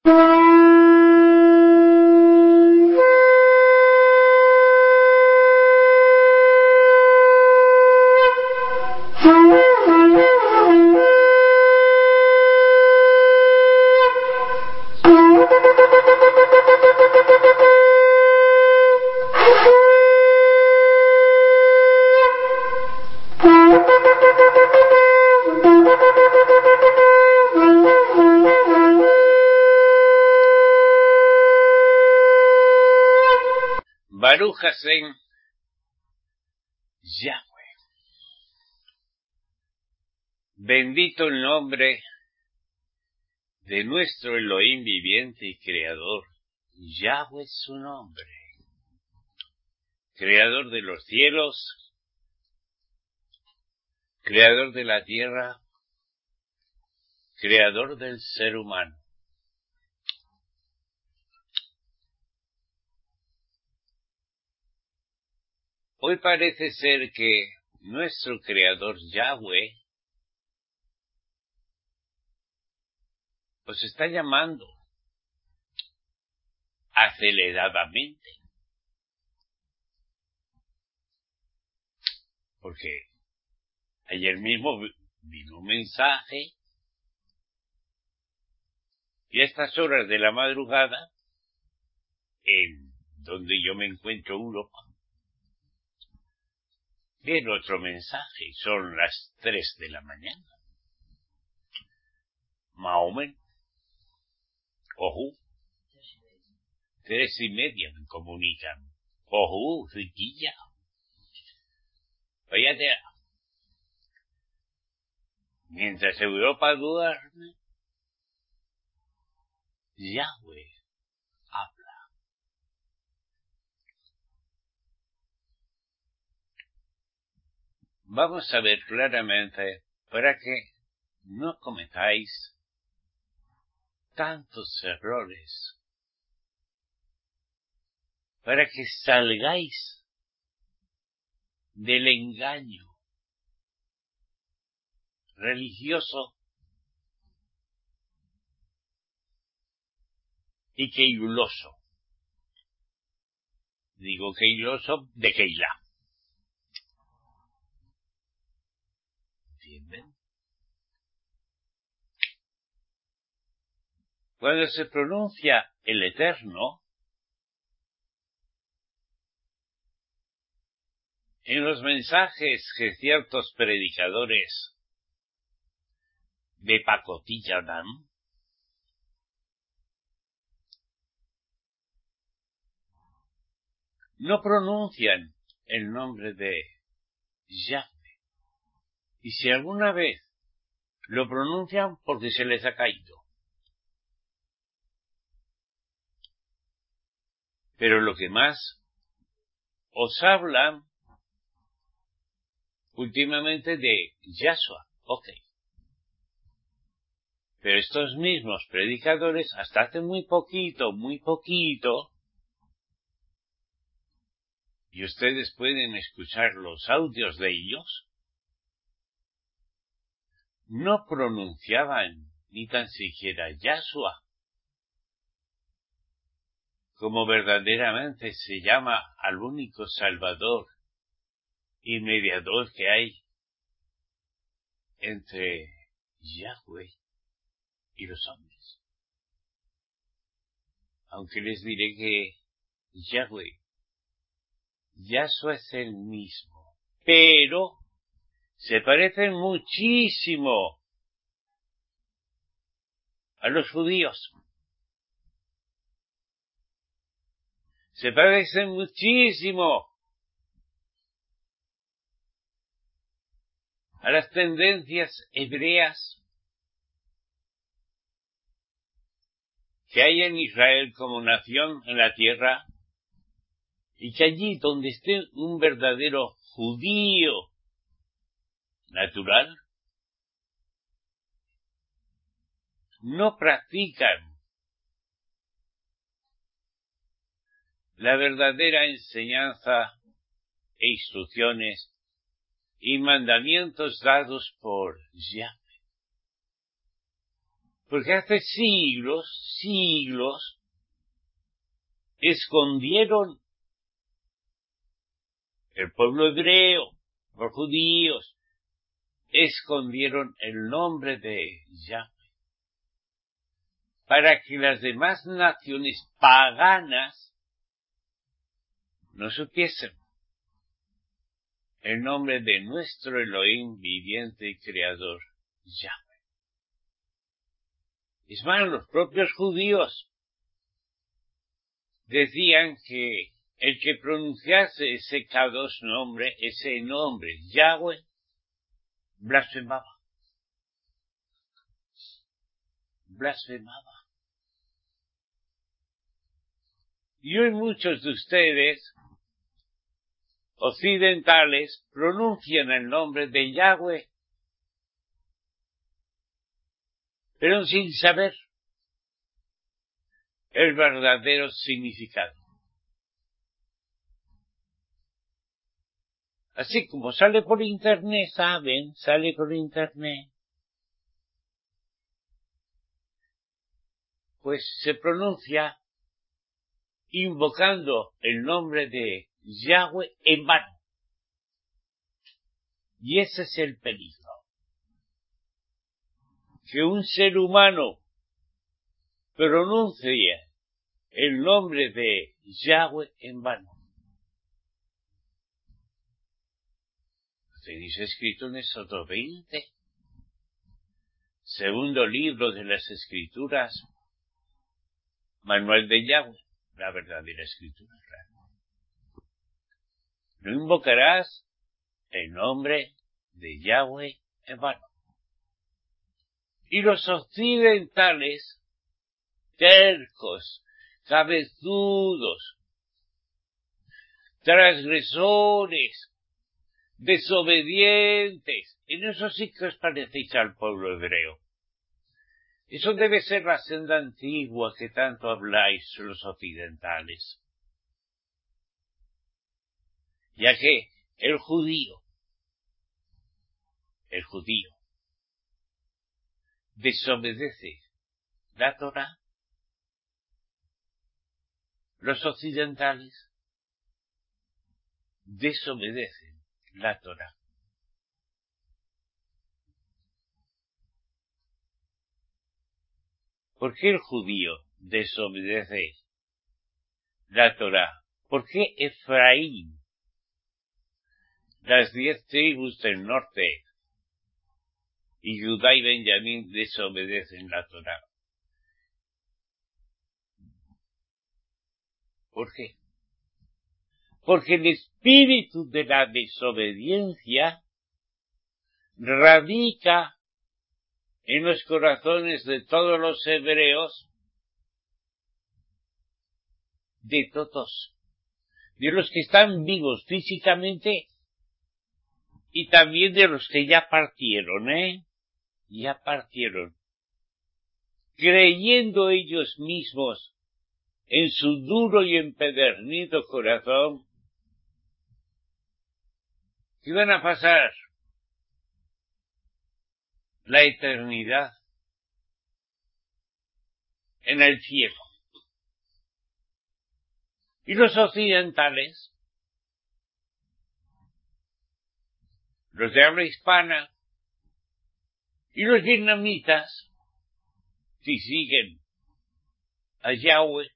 Baruch Hashem, Yahweh. Bendito el nombre de nuestro Elohim viviente y creador. Yahweh es su nombre. Creador de los cielos, creador de la tierra, creador del ser humano. Hoy parece ser que nuestro creador Yahweh os está llamando aceleradamente. Porque ayer mismo vino un mensaje y a estas horas de la madrugada, en donde yo me encuentro en Europa, viene otro mensaje, son las 3 de la mañana. Mahomen, ojú, 3:30 me comunican. Ojú, riquilla. Fíjate, mientras Europa duerme, Yahweh habla. Vamos a ver claramente para que no cometáis tantos errores, para que salgáis del engaño religioso y keiluloso. Digo keiluloso de Keilah. ¿Entienden? Cuando se pronuncia el Eterno, en los mensajes que ciertos predicadores de pacotilla dan, no pronuncian el nombre de Yahweh. Y si alguna vez lo pronuncian, porque se les ha caído. Pero lo que más os hablan últimamente de Yahshua, ok. Pero estos mismos predicadores, hasta hace muy poquito, y ustedes pueden escuchar los audios de ellos, no pronunciaban ni tan siquiera Yahshua, como verdaderamente se llama al único Salvador y mediador que hay entre Yahweh y los hombres. Aunque les diré que Yahshua es el mismo, pero se parecen muchísimo a los judíos. Se parecen muchísimo a las tendencias hebreas que hay en Israel como nación en la tierra, y que allí donde esté un verdadero judío natural, no practican la verdadera enseñanza e instrucciones y mandamientos dados por Yahweh. Porque hace siglos escondieron el pueblo hebreo, los judíos, escondieron el nombre de Yahweh para que las demás naciones paganas no supiesen el nombre de nuestro Elohim viviente y creador, Yahweh. Es más, los propios judíos decían que el que pronunciase ese Kadosh nombre, ese nombre, Yahweh, blasfemaba. Y hoy muchos de ustedes, occidentales, pronuncian el nombre de Yahweh, pero sin saber el verdadero significado. Así como sale por internet, ¿saben? Sale por internet. Pues se pronuncia invocando el nombre de Yahweh en vano. Y ese es el peligro. Que un ser humano pronuncie el nombre de Yahweh en vano. Tenéis escrito en Éxodo 20, segundo libro de las Escrituras, Manual de Yahweh, la verdadera escritura. No invocarás el nombre de Yahweh en vano. Y los occidentales, tercos, cabezudos, transgresores, desobedientes, en eso sí que os parecéis al pueblo hebreo. Eso debe ser la senda antigua que tanto habláis los occidentales. Ya que el judío desobedece la Torá, los occidentales desobedecen la Torá. ¿Por qué el judío desobedece la Torá? ¿Por qué Efraín, las 10 tribus del norte, y Judá y Benjamín desobedecen la Torá? ¿Por qué? Porque el espíritu de la desobediencia radica en los corazones de todos los hebreos, de todos, de los que están vivos físicamente y también de los que ya partieron, creyendo ellos mismos en su duro y empedernido corazón que iban a pasar la eternidad en el cielo. Y los occidentales, los de habla hispana y los vietnamitas, si siguen a Yahweh,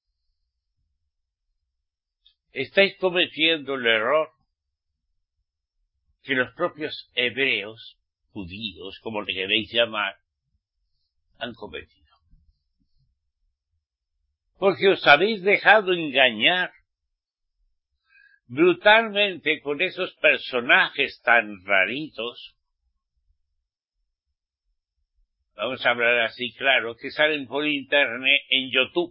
estáis cometiendo el error que los propios hebreos, judíos, como le queréis llamar, han cometido. Porque os habéis dejado engañar brutalmente con esos personajes tan raritos, vamos a hablar así claro, que salen por internet en YouTube.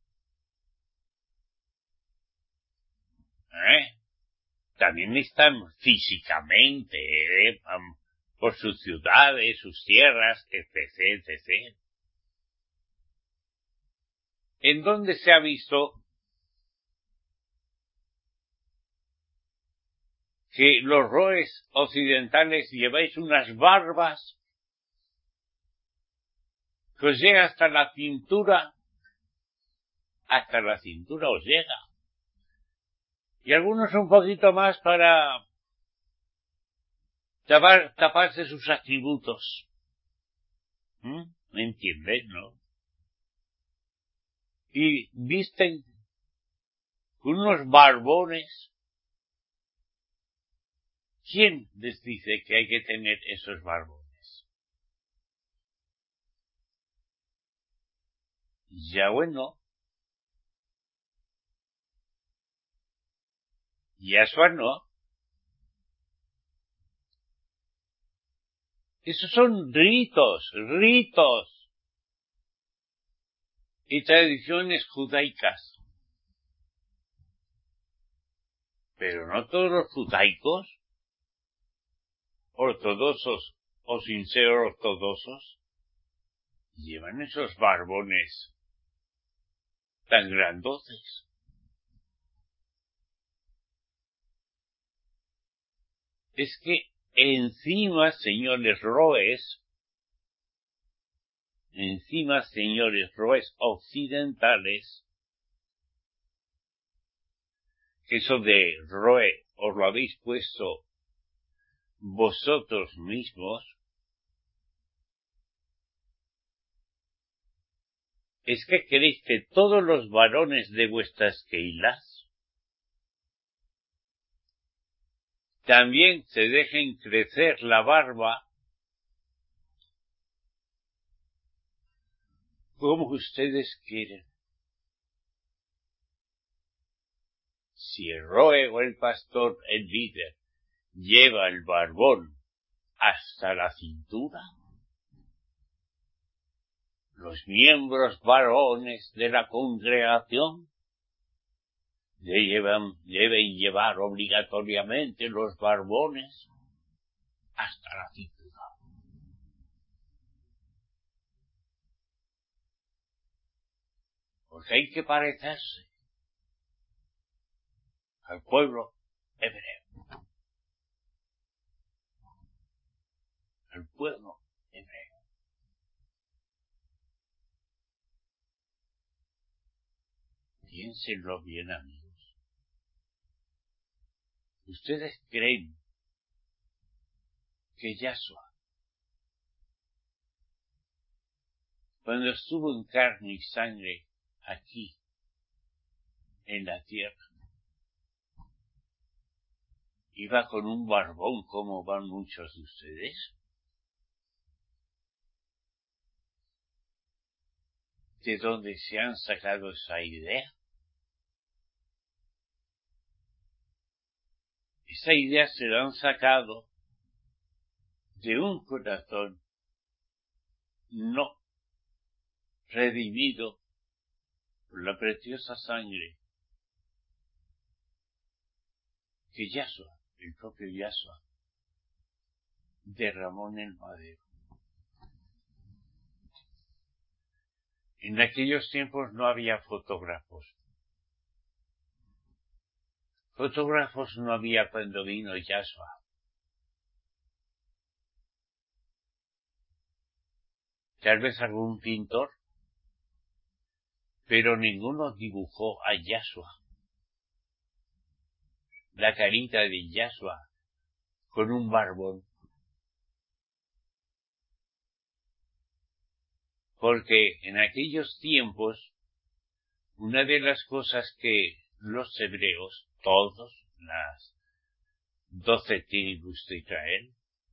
También están físicamente, por sus ciudades, sus tierras, etc., etc. ¿En dónde se ha visto que los roes occidentales lleváis unas barbas que os llega hasta la cintura os llega. Y algunos un poquito más para taparse sus atributos. ¿Me entiendes, no? Y visten con unos barbones. ¿Quién les dice que hay que tener esos barbones? Yahweh no. Yahshua no. Esos son ritos y tradiciones judaicas. Pero no todos los judaicos, ortodoxos o sin ser ortodoxos, llevan esos barbones tan grandotes. Es que encima, señores roes occidentales, que eso de roe os lo habéis puesto vosotros mismos, es que queréis que todos los varones de vuestras keilas también se dejen crecer la barba como ustedes quieren. Si el roe o el pastor, el líder, lleva el barbón hasta la cintura, los miembros varones de la congregación deben llevar obligatoriamente los barbones hasta la cintura. Porque hay que parecerse al pueblo hebreo. Al pueblo hebreo. Piénsenlo bien, amigos. ¿Ustedes creen que Yahshua, cuando estuvo en carne y sangre aquí, en la tierra, iba con un barbón como van muchos de ustedes? ¿De dónde se han sacado esa idea? Esa idea se la han sacado de un corazón no redimido por la preciosa sangre que Yahshua, el propio Yahshua, derramó en el madero. En aquellos tiempos no había fotógrafos. Fotógrafos no había cuando vino Yahshua. Tal vez algún pintor, pero ninguno dibujó a Yahshua. La carita de Yahshua con un barbón. Porque en aquellos tiempos, una de las cosas que los hebreos, todos, las 12 tribus de Israel,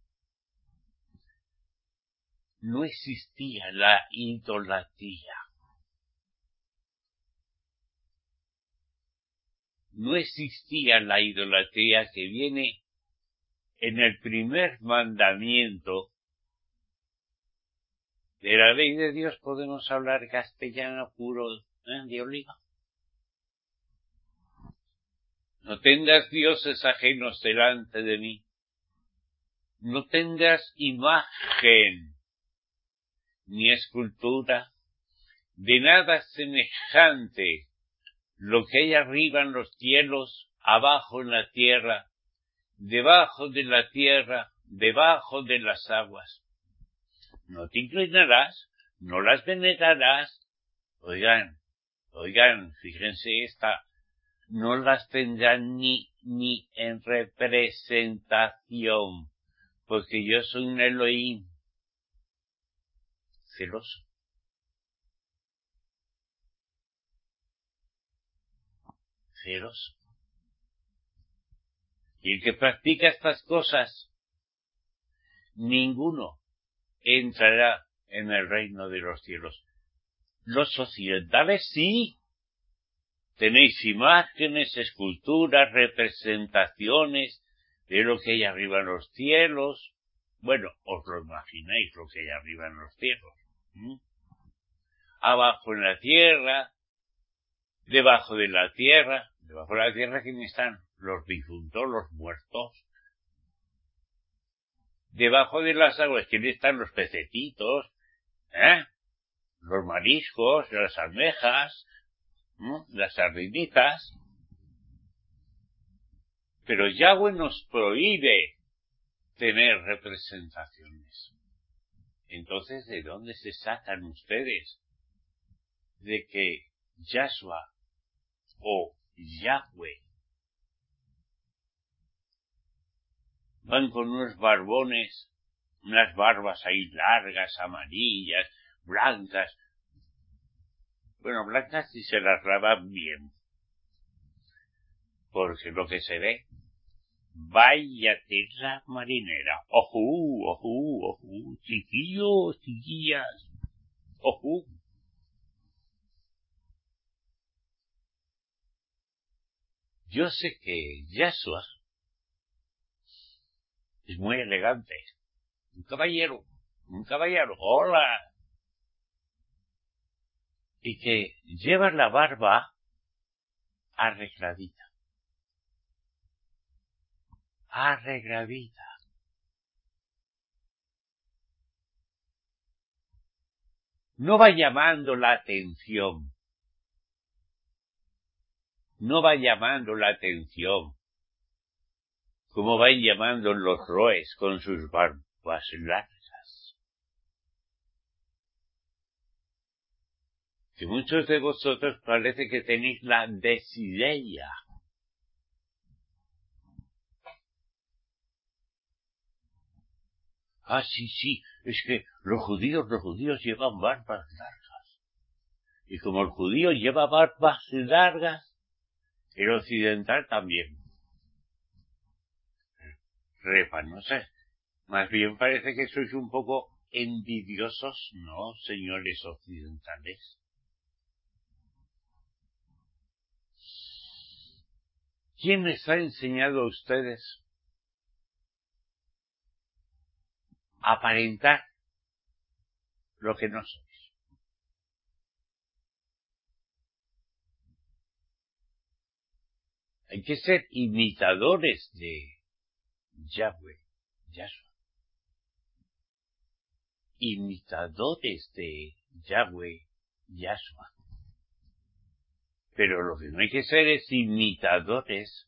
no existía la idolatría. No existía la idolatría que viene en el primer mandamiento de la ley de Dios. Podemos hablar castellano puro de oliva. No tendrás dioses ajenos delante de mí. No tendrás imagen ni escultura de nada semejante lo que hay arriba en los cielos, abajo en la tierra, debajo de la tierra, debajo de las aguas. No te inclinarás no las venerarás. Oigan, fíjense esta, no las tendrán ni en representación, porque yo soy un Elohim celoso. Y el que practica estas cosas, ninguno entrará en el reino de los cielos. Los occidentales sí. Tenéis imágenes, esculturas, representaciones de lo que hay arriba en los cielos. Bueno, os lo imagináis lo que hay arriba en los cielos. Abajo en la tierra, debajo de la tierra. Debajo de la tierra, ¿quiénes están? Los difuntos, los muertos. Debajo de las aguas, ¿quiénes están? Los pececitos, los mariscos, las almejas, las sardinitas. Pero Yahweh nos prohíbe tener representaciones. Entonces, ¿de dónde se sacan ustedes de que Yahshua o Yahweh van con unos barbones, unas barbas ahí largas, amarillas, blancas? Bueno, blancas si se las lavan bien, porque lo que se ve, vaya tierra marinera. Ojú, chiquillos, chiquillas, ojú. Yo sé que Yahshua es muy elegante, un caballero, hola, y que lleva la barba arregladita. No va llamando la atención. Como van llamando los roes con sus barbas largas. Que muchos de vosotros parece que tenéis la desideia. Sí, es que los judíos llevan barbas largas. Y como el judío lleva barbas largas, el occidental también. No sé. Más bien parece que sois un poco envidiosos, ¿no, señores occidentales? ¿Quién les ha enseñado a ustedes a aparentar lo que no sois? Hay que ser imitadores de Yahweh, Yahshua. Imitadores de Yahweh, Yahshua. Pero lo que no hay que ser es imitadores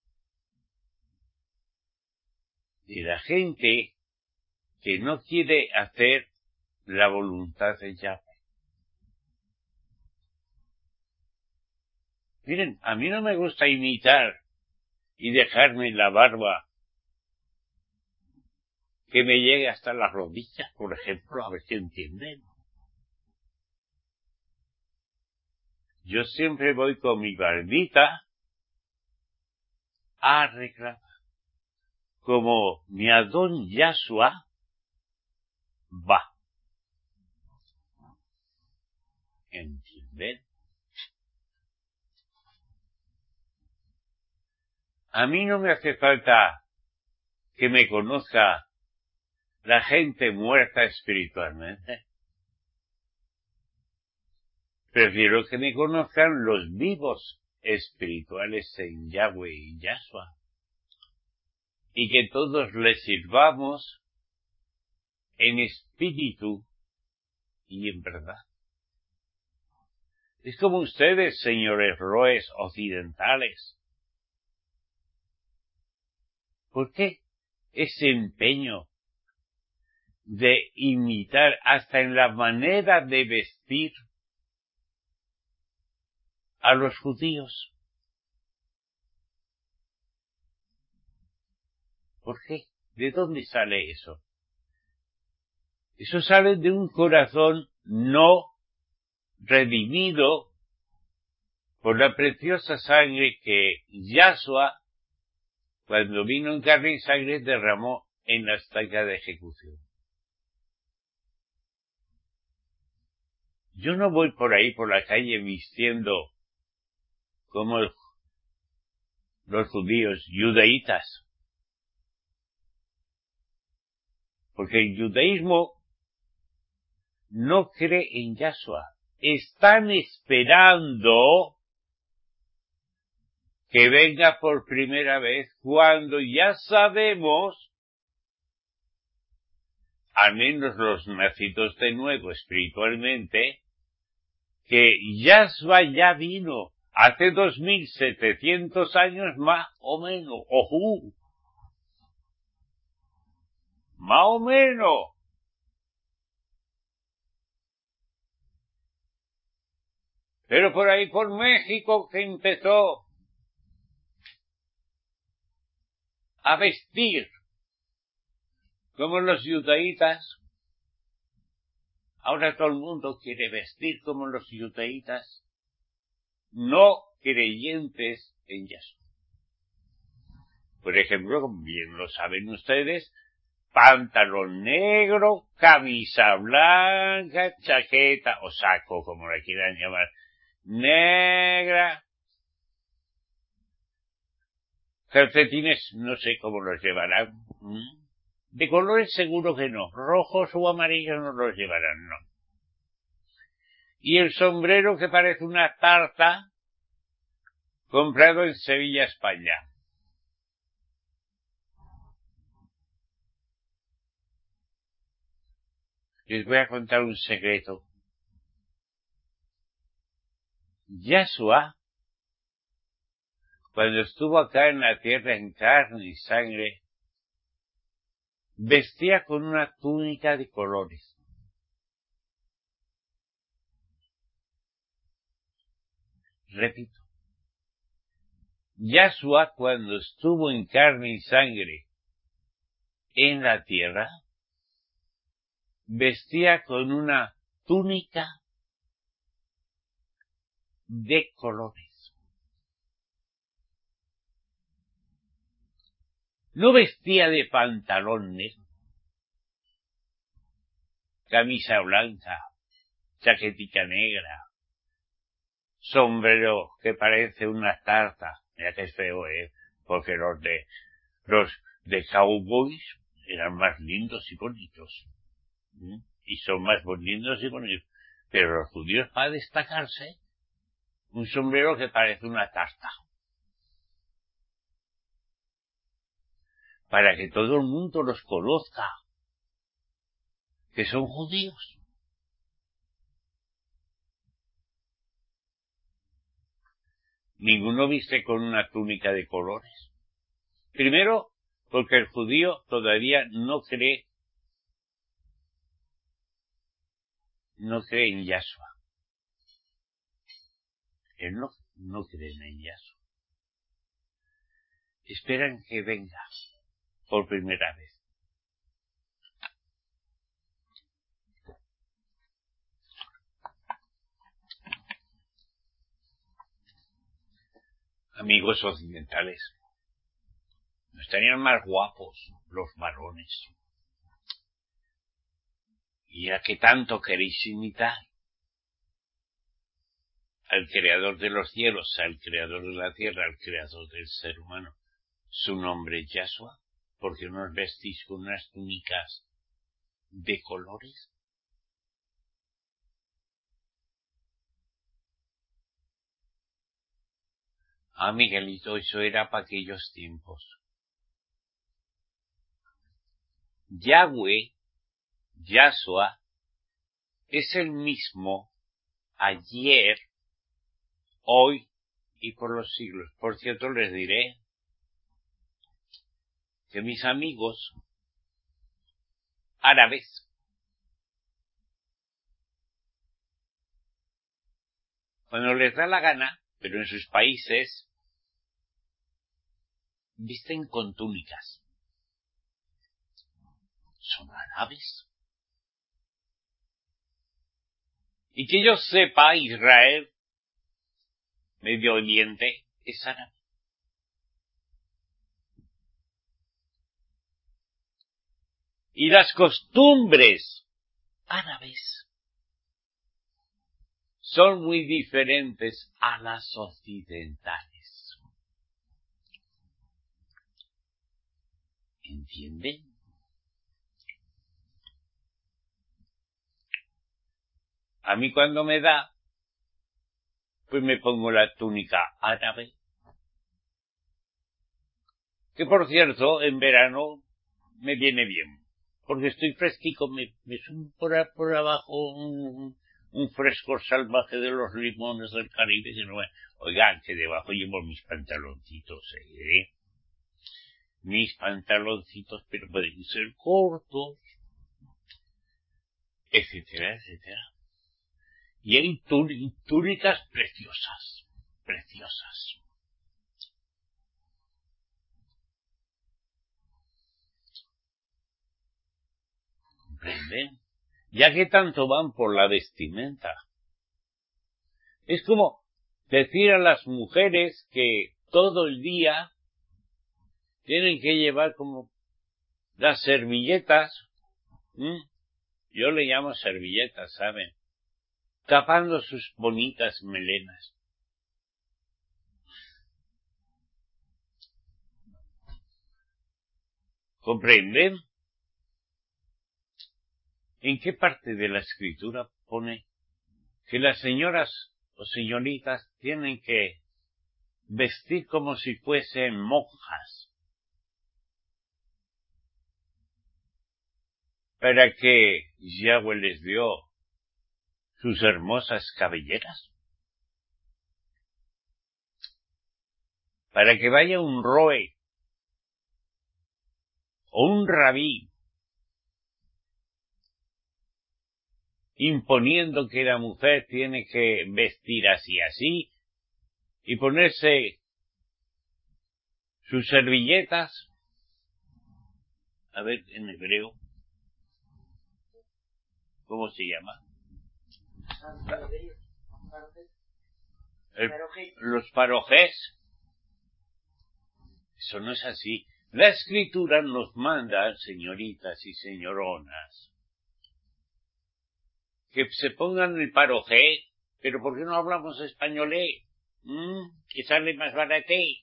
de la gente que no quiere hacer la voluntad de Yahweh. Miren, a mí no me gusta imitar y dejarme la barba que me llegue hasta las rodillas, por ejemplo, a ver si entienden. Yo siempre voy con mi barbita arreglada, como mi Adón Yahshua va. ¿Entienden? A mí no me hace falta que me conozca la gente muerta espiritualmente. Prefiero que me conozcan los vivos espirituales en Yahweh y Yahshua. Y que todos les sirvamos en espíritu y en verdad. Es como ustedes, señores roes occidentales. ¿Por qué ese empeño de imitar hasta en la manera de vestir a los judíos. ¿Por qué? ¿De dónde sale eso? Eso sale de un corazón no redimido por la preciosa sangre que Yahshua, cuando vino en carne y sangre, derramó en la estaca de ejecución. Yo no voy por ahí por la calle vistiendo como los judíos judaítas, porque el judaísmo no cree en Yahshua. Están esperando que venga por primera vez cuando ya sabemos, al menos los nacidos de nuevo espiritualmente, que Yahshua ya vino hace 2700 años más o menos. ¡Ojú! Más o menos. Pero por ahí por México que empezó a vestir como los judaítas, ahora todo el mundo quiere vestir como los judaítas, no creyentes en Yahshua. Por ejemplo, como bien lo saben ustedes, pantalón negro, camisa blanca, chaqueta o saco, como la quieran llamar, negra, calcetines, no sé cómo los llevarán. De colores seguro que no, rojos o amarillos no los llevarán, no. Y el sombrero que parece una tarta, comprado en Sevilla, España. Les voy a contar un secreto. Yahshua, cuando estuvo acá en la tierra en carne y sangre, vestía con una túnica de colores. Repito, Yahshua cuando estuvo en carne y sangre en la tierra, vestía con una túnica de colores. No vestía de pantalón negro, camisa blanca, chaquetita negra, sombrero que parece una tarta. Mira que es feo, porque los de cowboys eran más lindos y bonitos. Y son más lindos y bonitos. Pero los judíos, para destacarse, un sombrero que parece una tarta. Para que todo el mundo los conozca, que son judíos. Ninguno viste con una túnica de colores. Primero, porque el judío todavía no cree en Yahshua. Él no creen en Yahshua. Esperan que venga por primera vez. Amigos occidentales, no estarían más guapos los varones. ¿Y a qué tanto queréis imitar? Al creador de los cielos, al creador de la tierra, al creador del ser humano. Su nombre es Yahshua. ¿Por qué no os vestís con unas túnicas de colores? Ah, Miguelito, eso era para aquellos tiempos. Yahweh, Yahshua, es el mismo ayer, hoy y por los siglos. Por cierto, les diré que mis amigos árabes. Cuando les da la gana, pero en sus países, visten con túnicas. Son árabes. Y que yo sepa, Israel, Medio Oriente, es árabe. Y las costumbres árabes son muy diferentes a las occidentales. ¿Entienden? A mí cuando me da, pues me pongo la túnica árabe. Que por cierto, en verano me viene bien. Porque estoy fresquico, me subo por abajo un fresco salvaje de los limones del Caribe. Que no, oigan, que debajo llevo mis pantaloncitos, mis pantaloncitos, pero pueden ser cortos, etcétera, etcétera. Y hay túnicas preciosas, preciosas. ¿Comprenden? Ya que tanto van por la vestimenta. Es como decir a las mujeres que todo el día tienen que llevar como las servilletas, yo le llamo servilletas, ¿saben? Tapando sus bonitas melenas. ¿Comprenden? ¿En qué parte de la escritura pone que las señoras o señoritas tienen que vestir como si fuesen monjas para que Yahweh les dio sus hermosas cabelleras? Para que vaya un roe o un rabí imponiendo que la mujer tiene que vestir así y ponerse sus servilletas, a ver en hebreo, ¿cómo se llama? Los parojés. Eso no es así. La escritura nos manda, señoritas y señoronas, que se pongan el parojé, pero ¿por qué no hablamos españolé? Que sale más baraté.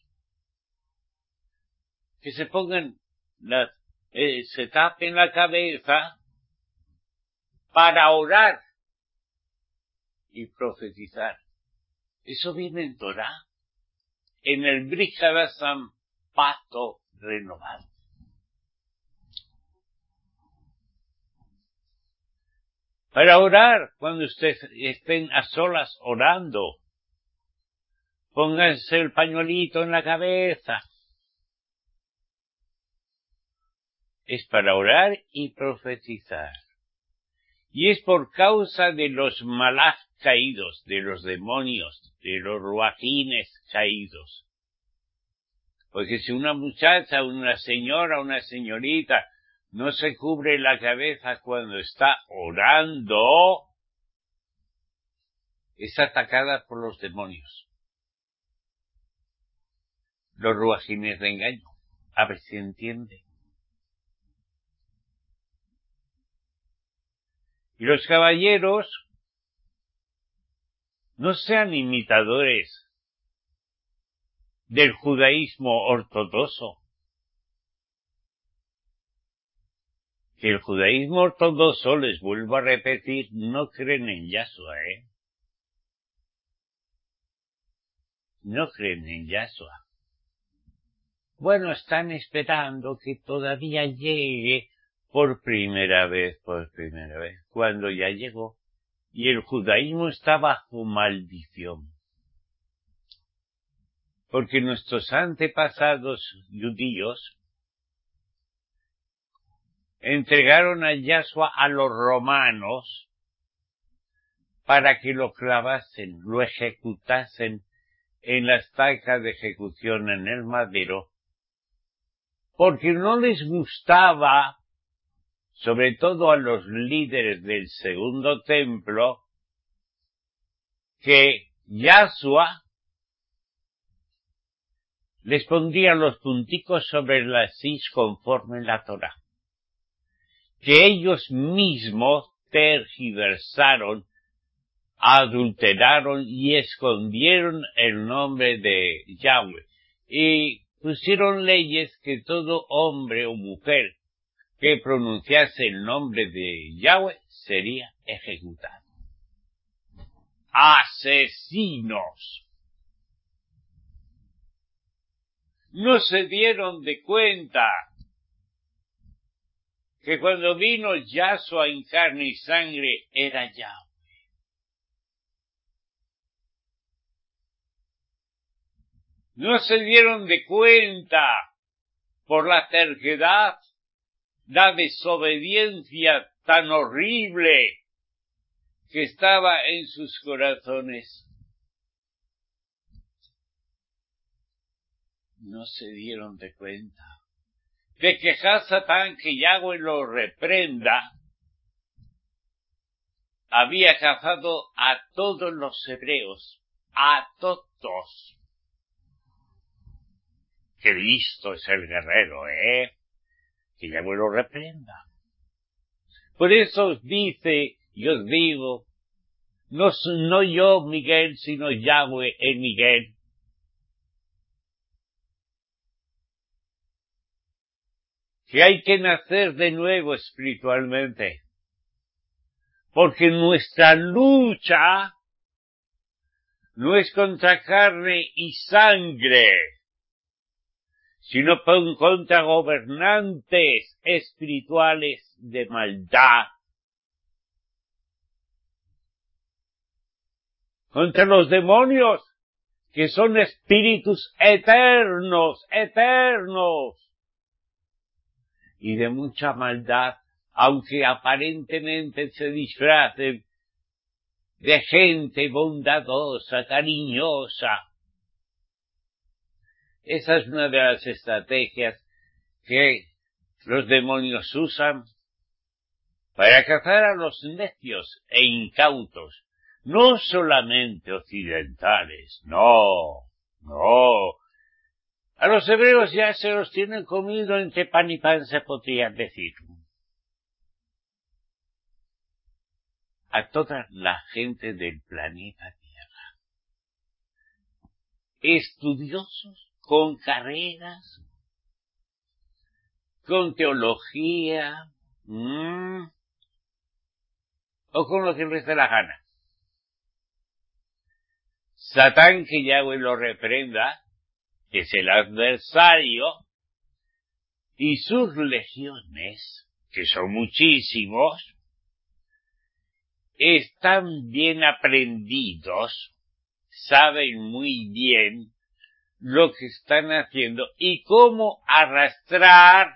Que se pongan se tapen la cabeza para orar y profetizar. Eso viene en Torah, en el Brit Hadasham, pacto renovado. Para orar, cuando ustedes estén a solas orando, pónganse el pañuelito en la cabeza. Es para orar y profetizar. Y es por causa de los malach caídos, de los demonios, de los ruajines caídos. Porque si una muchacha, una señora, una señorita no se cubre la cabeza cuando está orando, es atacada por los demonios. Los ruajines de engaño. A ver si entiende. Y los caballeros no sean imitadores del judaísmo ortodoxo. Que el judaísmo ortodoxo, les vuelvo a repetir, no creen en Yahshua, No creen en Yahshua. Bueno, están esperando que todavía llegue por primera vez, cuando ya llegó. Y el judaísmo está bajo maldición. Porque nuestros antepasados judíos entregaron a Yahshua a los romanos para que lo clavasen, lo ejecutasen en la estaca de ejecución en el madero, porque no les gustaba, sobre todo a los líderes del segundo templo, que Yahshua les pondría los punticos sobre las is conforme la Torá, que ellos mismos tergiversaron, adulteraron y escondieron el nombre de Yahweh y pusieron leyes que todo hombre o mujer que pronunciase el nombre de Yahweh sería ejecutado. ¡Asesinos! No se dieron de cuenta que cuando vino Yahshua en carne y sangre era Yahweh. No se dieron de cuenta por la terquedad, la desobediencia tan horrible que estaba en sus corazones. No se dieron de cuenta de que Hasatán, que Yahweh lo reprenda, había cazado a todos los hebreos, a todos. Qué listo es el guerrero, que Yahweh lo reprenda. Por eso os dice y os digo, no yo, Miguel, sino Yahweh en Miguel. Que hay que nacer de nuevo espiritualmente. Porque nuestra lucha no es contra carne y sangre, sino contra gobernantes espirituales de maldad. Contra los demonios, que son espíritus eternos, y de mucha maldad, aunque aparentemente se disfracen de gente bondadosa, cariñosa. Esa es una de las estrategias que los demonios usan para cazar a los necios e incautos, no solamente occidentales, no. A los hebreos ya se los tienen comido entre pan y pan, se podría decir. A toda la gente del planeta Tierra. Estudiosos, con carreras, con teología, o con lo que les dé la gana. Satán, que Yahweh lo reprenda, que es el adversario, y sus legiones, que son muchísimos, están bien aprendidos, saben muy bien lo que están haciendo y cómo arrastrar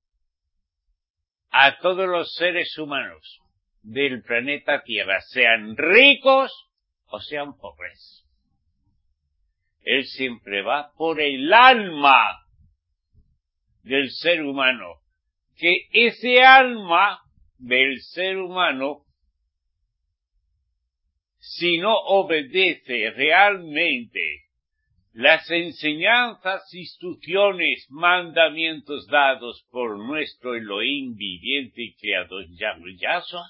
a todos los seres humanos del planeta Tierra, sean ricos o sean pobres. Él siempre va por el alma del ser humano, que ese alma del ser humano, si no obedece realmente las enseñanzas, instrucciones, mandamientos dados por nuestro Elohim viviente y creador Yahshua,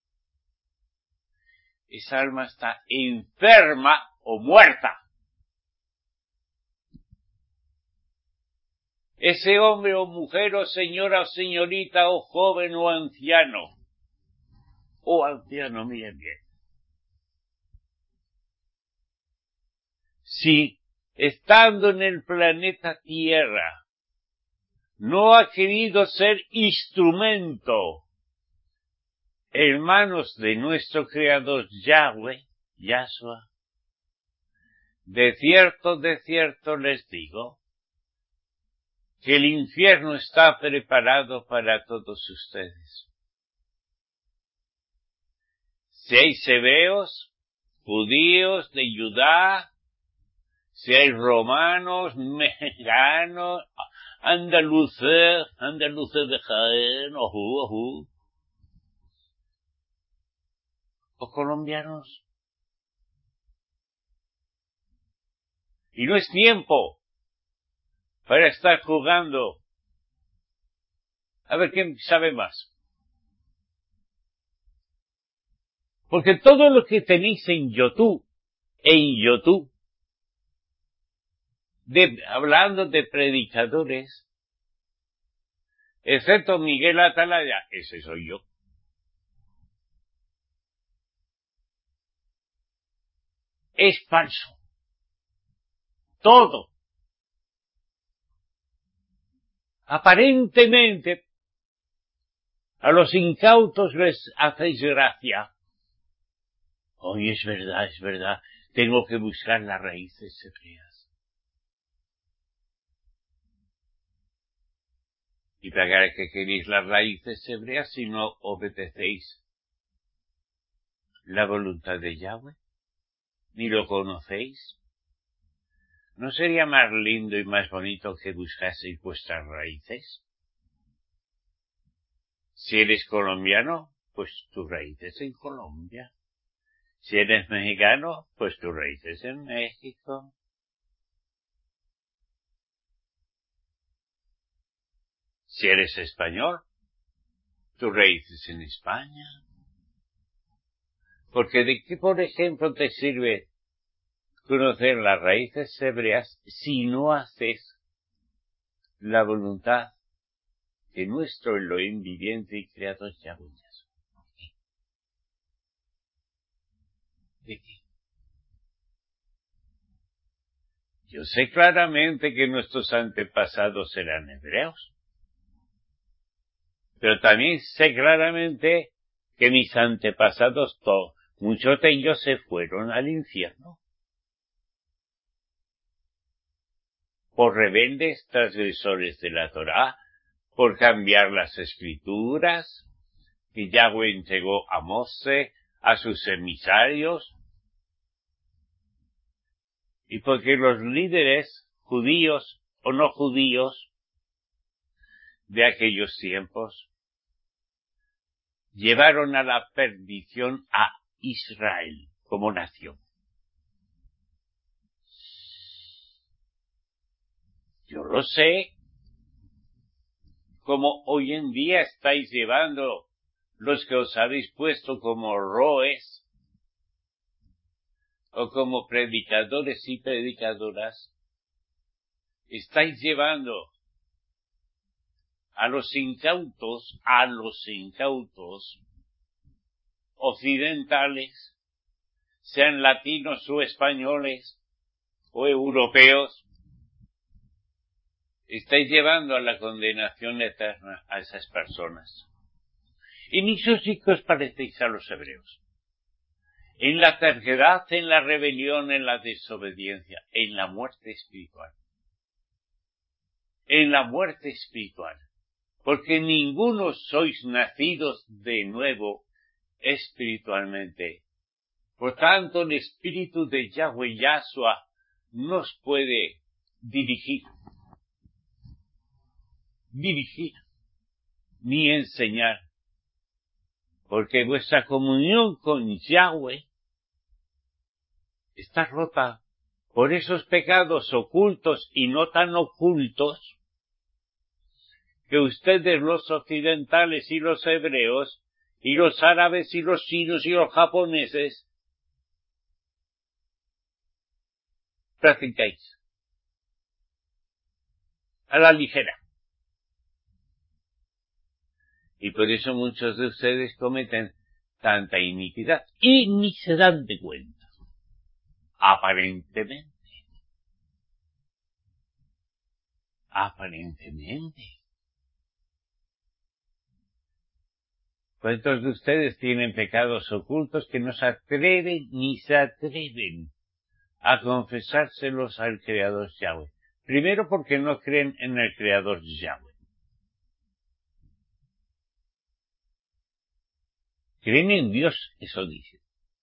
esa alma está enferma o muerta. Ese hombre o mujer o señora o señorita o joven o anciano, miren bien. Si, estando en el planeta Tierra, no ha querido ser instrumento en manos de nuestro Creador Yahweh, Yahshua, de cierto les digo, que el infierno está preparado para todos ustedes. Seáis hebreos, judíos de Judá, seáis romanos, mexicanos, andaluces de Jaén, o colombianos. Y no es tiempo para estar jugando a ver quién sabe más. Porque todo lo que tenéis en YouTube, hablando de predicadores, excepto Miguel Atalaya, ese soy yo. Es falso. Todo. Aparentemente, a los incautos les hacéis gracia. Oye, es verdad, tengo que buscar las raíces hebreas. ¿Y para qué queréis las raíces hebreas si no obedecéis la voluntad de Yahweh? ¿Ni lo conocéis? ¿No sería más lindo y más bonito que buscaseis vuestras raíces? Si eres colombiano, pues tus raíces en Colombia. Si eres mexicano, pues tus raíces en México. Si eres español, tus raíces en España. Porque ¿de qué, por ejemplo, te sirve conocer las raíces hebreas si no haces la voluntad de nuestro Elohim viviente y creador Yahweh? ¿De qué? Yo sé claramente que nuestros antepasados eran hebreos, pero también sé claramente que mis antepasados, muchos de ellos se fueron al infierno por rebeldes transgresores de la Torá, por cambiar las escrituras que Yahweh entregó a Moshe, a sus emisarios, y porque los líderes judíos o no judíos de aquellos tiempos llevaron a la perdición a Israel como nación. Yo lo sé, como hoy en día estáis llevando los que os habéis puesto como roes o como predicadores y predicadoras, estáis llevando a los incautos occidentales, sean latinos o españoles o europeos, estáis llevando a la condenación eterna a esas personas. Y ni os parecéis a los hebreos. En la terquedad, en la rebelión, en la desobediencia, en la muerte espiritual. En la muerte espiritual. Porque ninguno sois nacidos de nuevo espiritualmente. Por tanto, el Espíritu de Yahweh Yahshua nos puede dirigir, ni enseñar. Porque vuestra comunión con Yahweh está rota por esos pecados ocultos y no tan ocultos que ustedes, los occidentales y los hebreos, y los árabes y los chinos y los japoneses, practicáis a la ligera. Y por eso muchos de ustedes cometen tanta iniquidad y ni se dan de cuenta. Aparentemente. ¿Cuántos de ustedes tienen pecados ocultos que no se atreven ni se atreven a confesárselos al Creador Yahweh? Primero porque no creen en el Creador Yahweh. Creen en Dios, eso dice.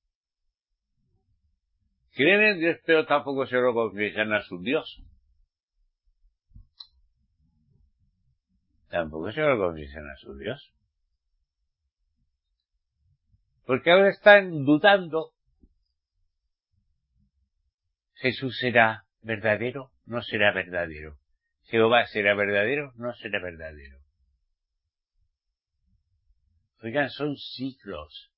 Creen en Dios, pero tampoco se lo confiesan a su Dios. Tampoco se lo confiesan a su Dios. Porque ahora están dudando. ¿Jesús será verdadero? ¿No será verdadero? ¿Jehová será verdadero? ¿No será verdadero? Oigan, son siglos.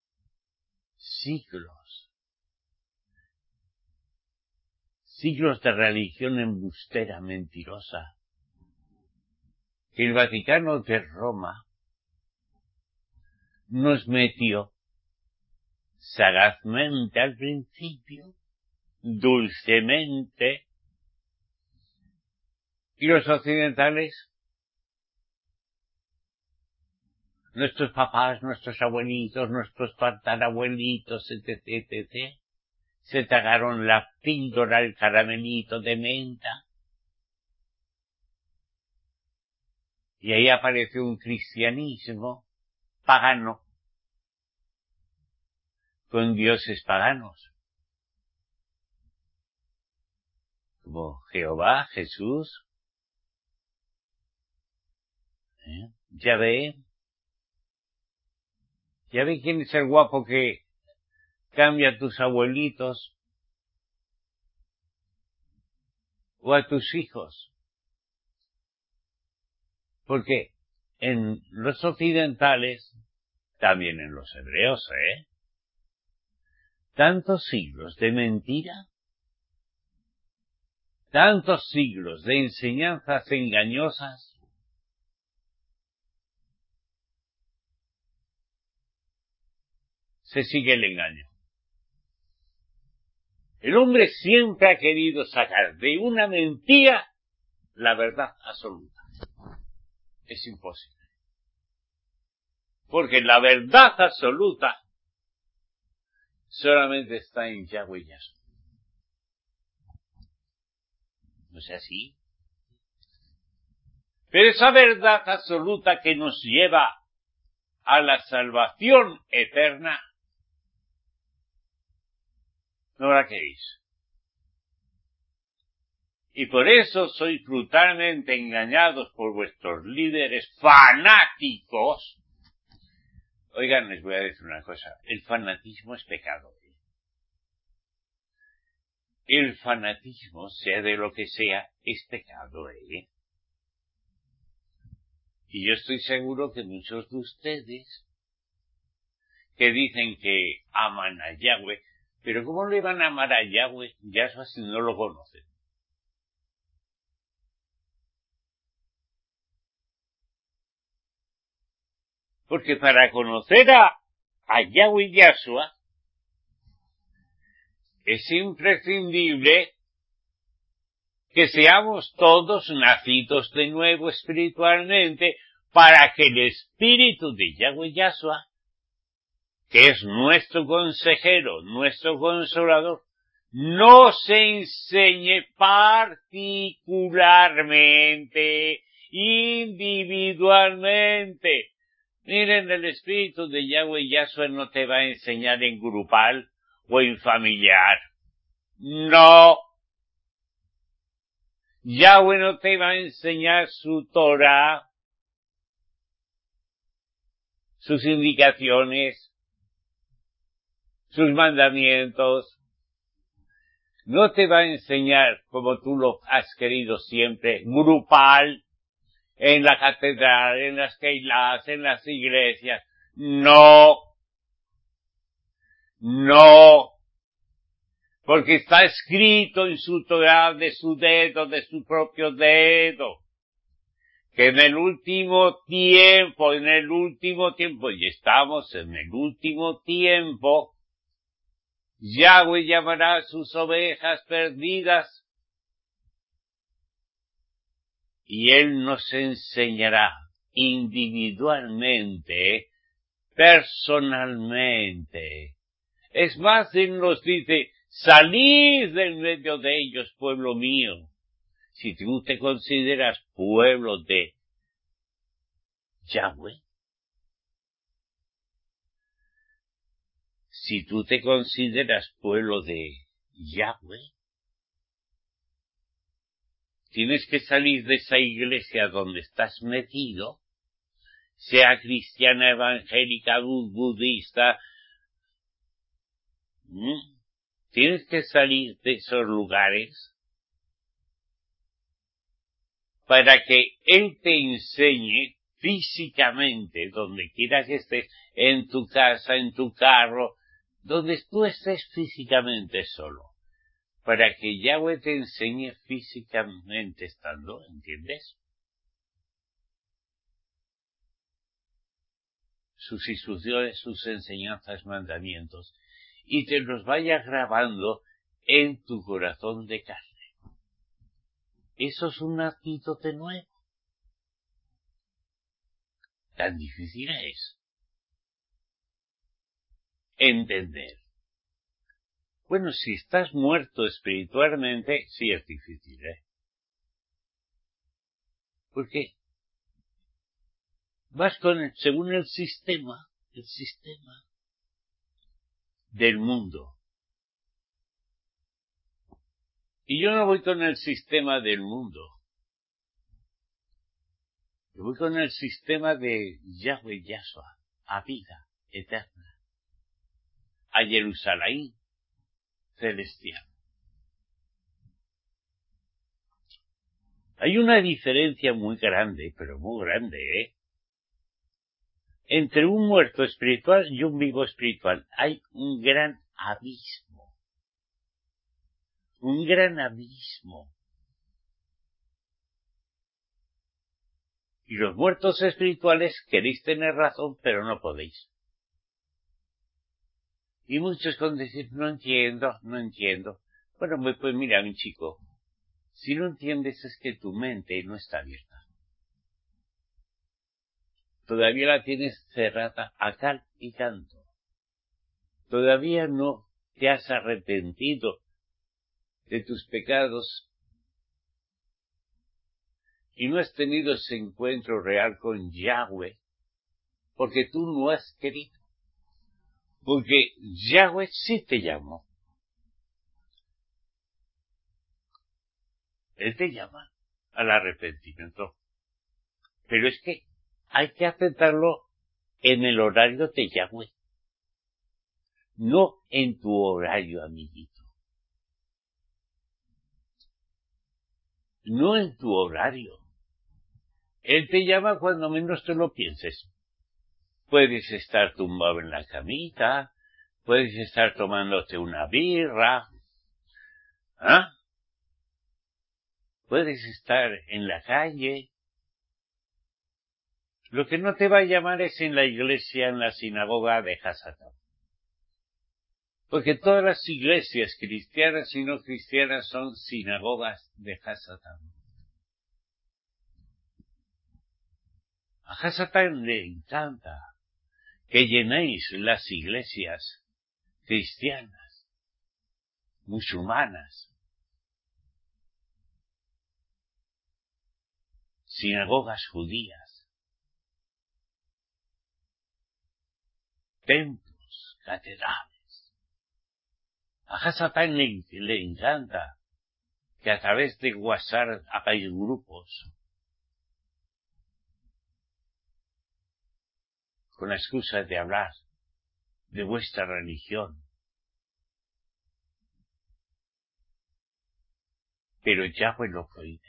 Siglos de religión embustera, mentirosa. Que el Vaticano de Roma nos metió sagazmente al principio, dulcemente, y los occidentales, nuestros papás, nuestros abuelitos, nuestros tatarabuelitos, etc., etc., se tragaron la píldora, el caramelito de menta, y ahí apareció un cristianismo pagano, con dioses paganos, como Jehová, Jesús, Yahvé quién es el guapo que cambia a tus abuelitos o a tus hijos. Porque en los occidentales, también en los hebreos, tantos siglos de mentira, tantos siglos de enseñanzas engañosas, se sigue el engaño. El hombre siempre ha querido sacar de una mentira la verdad absoluta. Es imposible. Porque la verdad absoluta solamente está en Yahweh Yahshua. ¿No es así? Pero esa verdad absoluta que nos lleva a la salvación eterna, no la queréis. Y por eso sois brutalmente engañados por vuestros líderes fanáticos. Oigan, les voy a decir una cosa. El fanatismo es pecado. El fanatismo, sea de lo que sea, es pecado, Y yo estoy seguro que muchos de ustedes que dicen que aman a Yahweh, pero ¿cómo le van a amar a Yahweh si no lo conocen? Porque para conocer a Yahweh Yahshua es imprescindible que seamos todos nacidos de nuevo espiritualmente para que el espíritu de Yahweh Yahshua, que es nuestro consejero, nuestro consolador, nos enseñe particularmente, individualmente. Miren, el espíritu de Yahweh Yahshua no te va a enseñar en grupal o en familiar. No. Yahweh no te va a enseñar su Torah, sus indicaciones, sus mandamientos. No te va a enseñar, como tú lo has querido siempre, grupal, en la catedral, en las keilas, en las iglesias. No. Porque está escrito en su Torah de su propio dedo, que en el último tiempo, y estamos en el último tiempo, Yahweh llamará a sus ovejas perdidas y Él nos enseñará individualmente, personalmente. Es más, Él nos dice, salid del medio de ellos, pueblo mío. Si tú te consideras pueblo de Yahweh, si tú te consideras pueblo de Yahweh, tienes que salir de esa iglesia donde estás metido, sea cristiana, evangélica, budista. Tienes que salir de esos lugares para que Él te enseñe físicamente, donde quiera que estés, en tu casa, en tu carro, donde tú estés físicamente solo, para que Yahweh te enseñe físicamente estando, ¿entiendes? Sus instrucciones, sus enseñanzas, mandamientos, y te los vaya grabando en tu corazón de carne. Eso es un actitud nuevo. Tan difícil es entender. Bueno, si estás muerto espiritualmente, sí es difícil, Porque vas según el sistema del mundo. Y yo no voy con el sistema del mundo. Yo voy con el sistema de Yahweh Yahshua, a vida eterna, a Jerusalén celestial. Hay una diferencia muy grande, pero muy grande, entre un muerto espiritual y un vivo espiritual. Hay un gran abismo. Un gran abismo. Y los muertos espirituales queréis tener razón, pero no podéis. Y muchos con decir, no entiendo. Bueno, pues mira, mi chico, si no entiendes es que tu mente no está abierta. Todavía la tienes cerrada a cal y canto. Todavía no te has arrepentido de tus pecados y no has tenido ese encuentro real con Yahweh, porque tú no has querido. Porque Yahweh sí te llamó. Él te llama al arrepentimiento. Pero es que hay que aceptarlo en el horario de Yahweh. No en tu horario, amiguito. No en tu horario. Él te llama cuando menos te lo pienses. Puedes estar tumbado en la camita, puedes estar tomándote una birra, puedes estar en la calle. Lo que no te va a llamar es en la iglesia, en la sinagoga de Hasatán. Porque todas las iglesias cristianas y no cristianas son sinagogas de Hasatán. A Hasatán le encanta que llenéis las iglesias cristianas, musulmanas, sinagogas judías, templos, catedrales. A Hasatán le encanta que a través de WhatsApp hagáis grupos con la excusa de hablar de vuestra religión. Pero Yahweh lo prohíbe.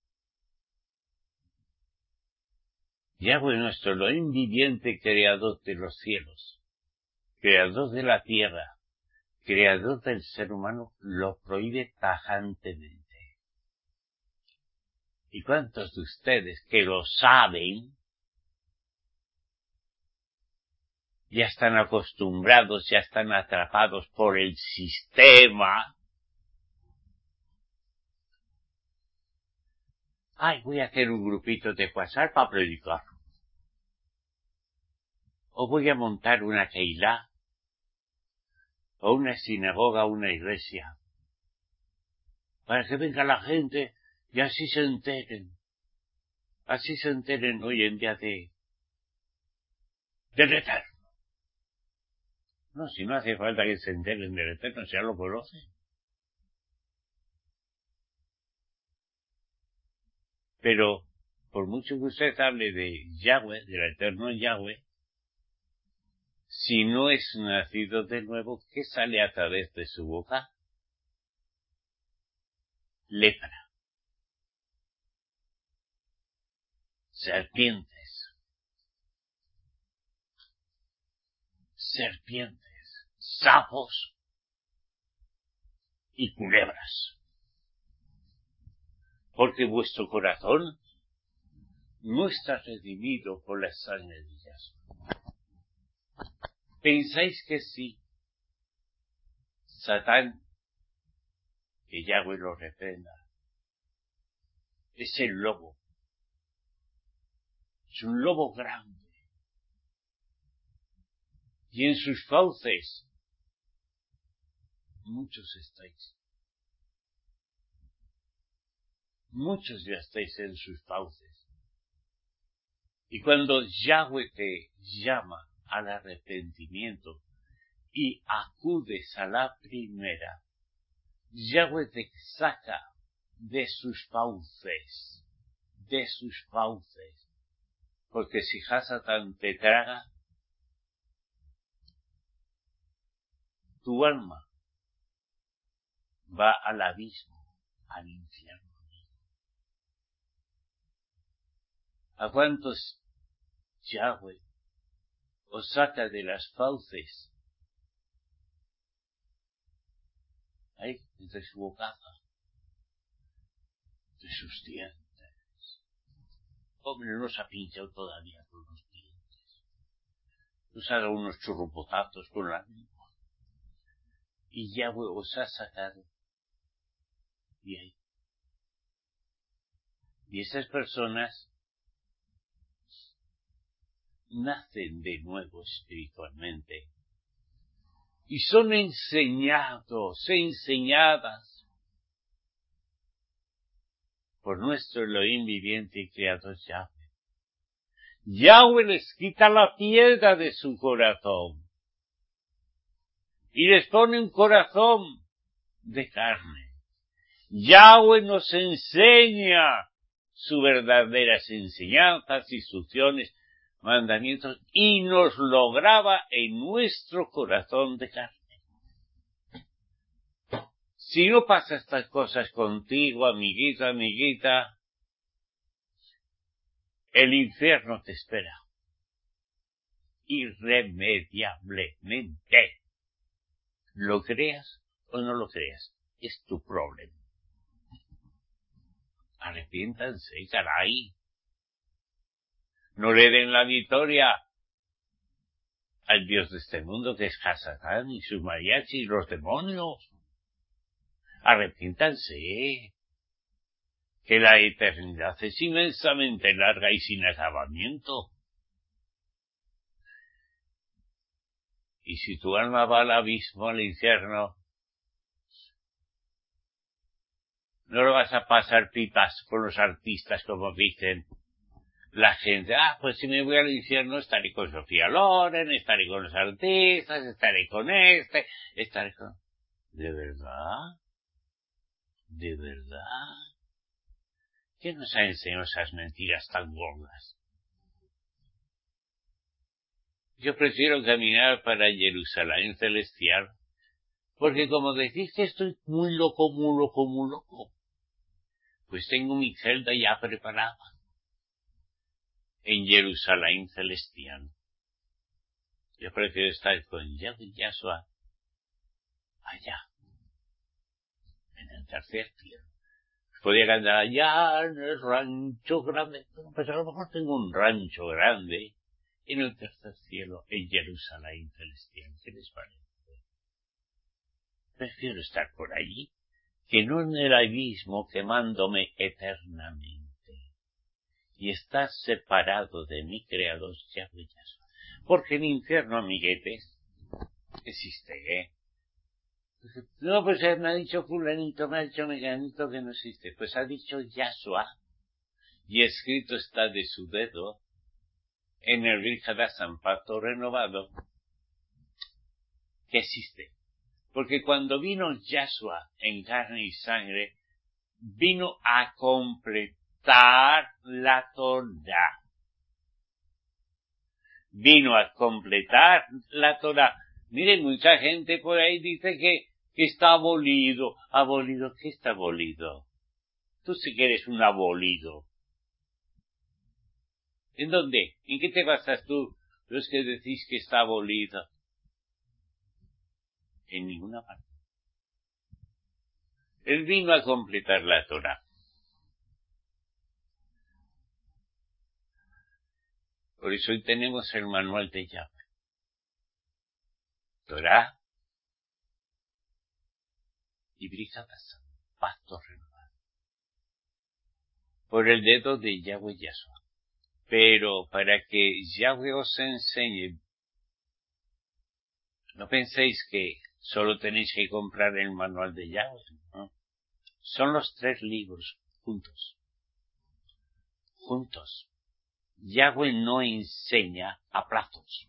Yahweh nuestro Elohim viviente, creador de los cielos, creador de la tierra, creador del ser humano, lo prohíbe tajantemente. ¿Y cuántos de ustedes que lo saben ya están acostumbrados, ya están atrapados por el sistema? Ay, voy a hacer un grupito de WhatsApp para predicar. O voy a montar una keilá, o una sinagoga, una iglesia, para que venga la gente Y así se enteren hoy en día del Eterno. No, si no hace falta que se enteren del Eterno, ya lo conocen. Pero, por mucho que usted hable de Yahweh, del Eterno Yahweh, si no es nacido de nuevo, ¿qué sale a través de su boca? Lepra. Serpientes, sapos y culebras. Porque vuestro corazón no está redimido por la sangre de Yahshua. ¿Pensáis que sí? Satán, que Yahweh lo reprenda, es el lobo. Es un lobo grande. Y en sus fauces muchos estáis. Muchos ya estáis en sus fauces. Y cuando Yahweh te llama al arrepentimiento y acudes a la primera, Yahweh te saca de sus fauces. Porque si Hasatán te traga, tu alma va al abismo, al infierno. ¿A cuántos Yahweh os saca de las fauces? Ahí, entre su bocaza, de sus dientes. Hombre, no se ha pinchado todavía con los dientes. Nos ha dado unos churrupotazos con la lengua. Y Yahweh os ha sacado de ahí. Y esas personas nacen de nuevo espiritualmente. Y son enseñadas por nuestro Elohim viviente y creador Yahweh. Yahweh les quita la piedra de su corazón y les pone un corazón de carne. Yahweh nos enseña sus verdaderas enseñanzas, instrucciones, mandamientos, y nos lo graba en nuestro corazón de carne. Si no pasa estas cosas contigo, amiguita, el infierno te espera. Irremediablemente. Lo creas o no lo creas, es tu problema. Arrepiéntanse, caray. No le den la victoria al Dios de este mundo, que es Hasatán y sus mariachis y los demonios. Arrepiéntanse, que la eternidad es inmensamente larga y sin acabamiento. Y si tu alma va al abismo, al infierno, no lo vas a pasar pipas con los artistas, como dicen la gente. Pues si me voy al infierno estaré con Sofía Loren, estaré con los artistas, estaré con estaré con... ¿De verdad? ¿De verdad? ¿Quién nos ha enseñado esas mentiras tan gordas? Yo prefiero caminar para Jerusalén celestial, porque como decís que estoy muy loco, pues tengo mi celda ya preparada en Jerusalén celestial. Yo prefiero estar con Yahshua allá, en el tercer cielo. Podría cantar allá en el rancho grande. Pues a lo mejor tengo un rancho grande en el tercer cielo, en Jerusalén celestial. ¿Qué les parece? Prefiero estar por allí que no en el abismo quemándome eternamente y estar separado de mi creador Yahweh. Porque el infierno, amiguetes, existe, No, pues me ha dicho fulanito, me ha dicho meganito que no existe. Pues ha dicho Yahshua, y escrito está de su dedo, en el Virjadasan Pacto Renovado, que existe. Porque cuando vino Yahshua en carne y sangre, vino a completar la Torá. Vino a completar la Torá. Miren, mucha gente por ahí dice que está abolido. ¿Abolido? ¿Qué está abolido? Tú sí que eres un abolido. ¿En dónde? ¿En qué te basas tú, los que decís que está abolido? En ninguna parte. Él vino a completar la Torá. Por eso hoy tenemos el manual de Yahweh. Torá y Virjadasan, pacto renovado. Por el dedo de Yahweh Yahshua. Pero para que Yahweh os enseñe, no penséis que solo tenéis que comprar el manual de Yahweh, ¿no? Son los 3 libros juntos. Juntos. Yahweh no enseña a plazos.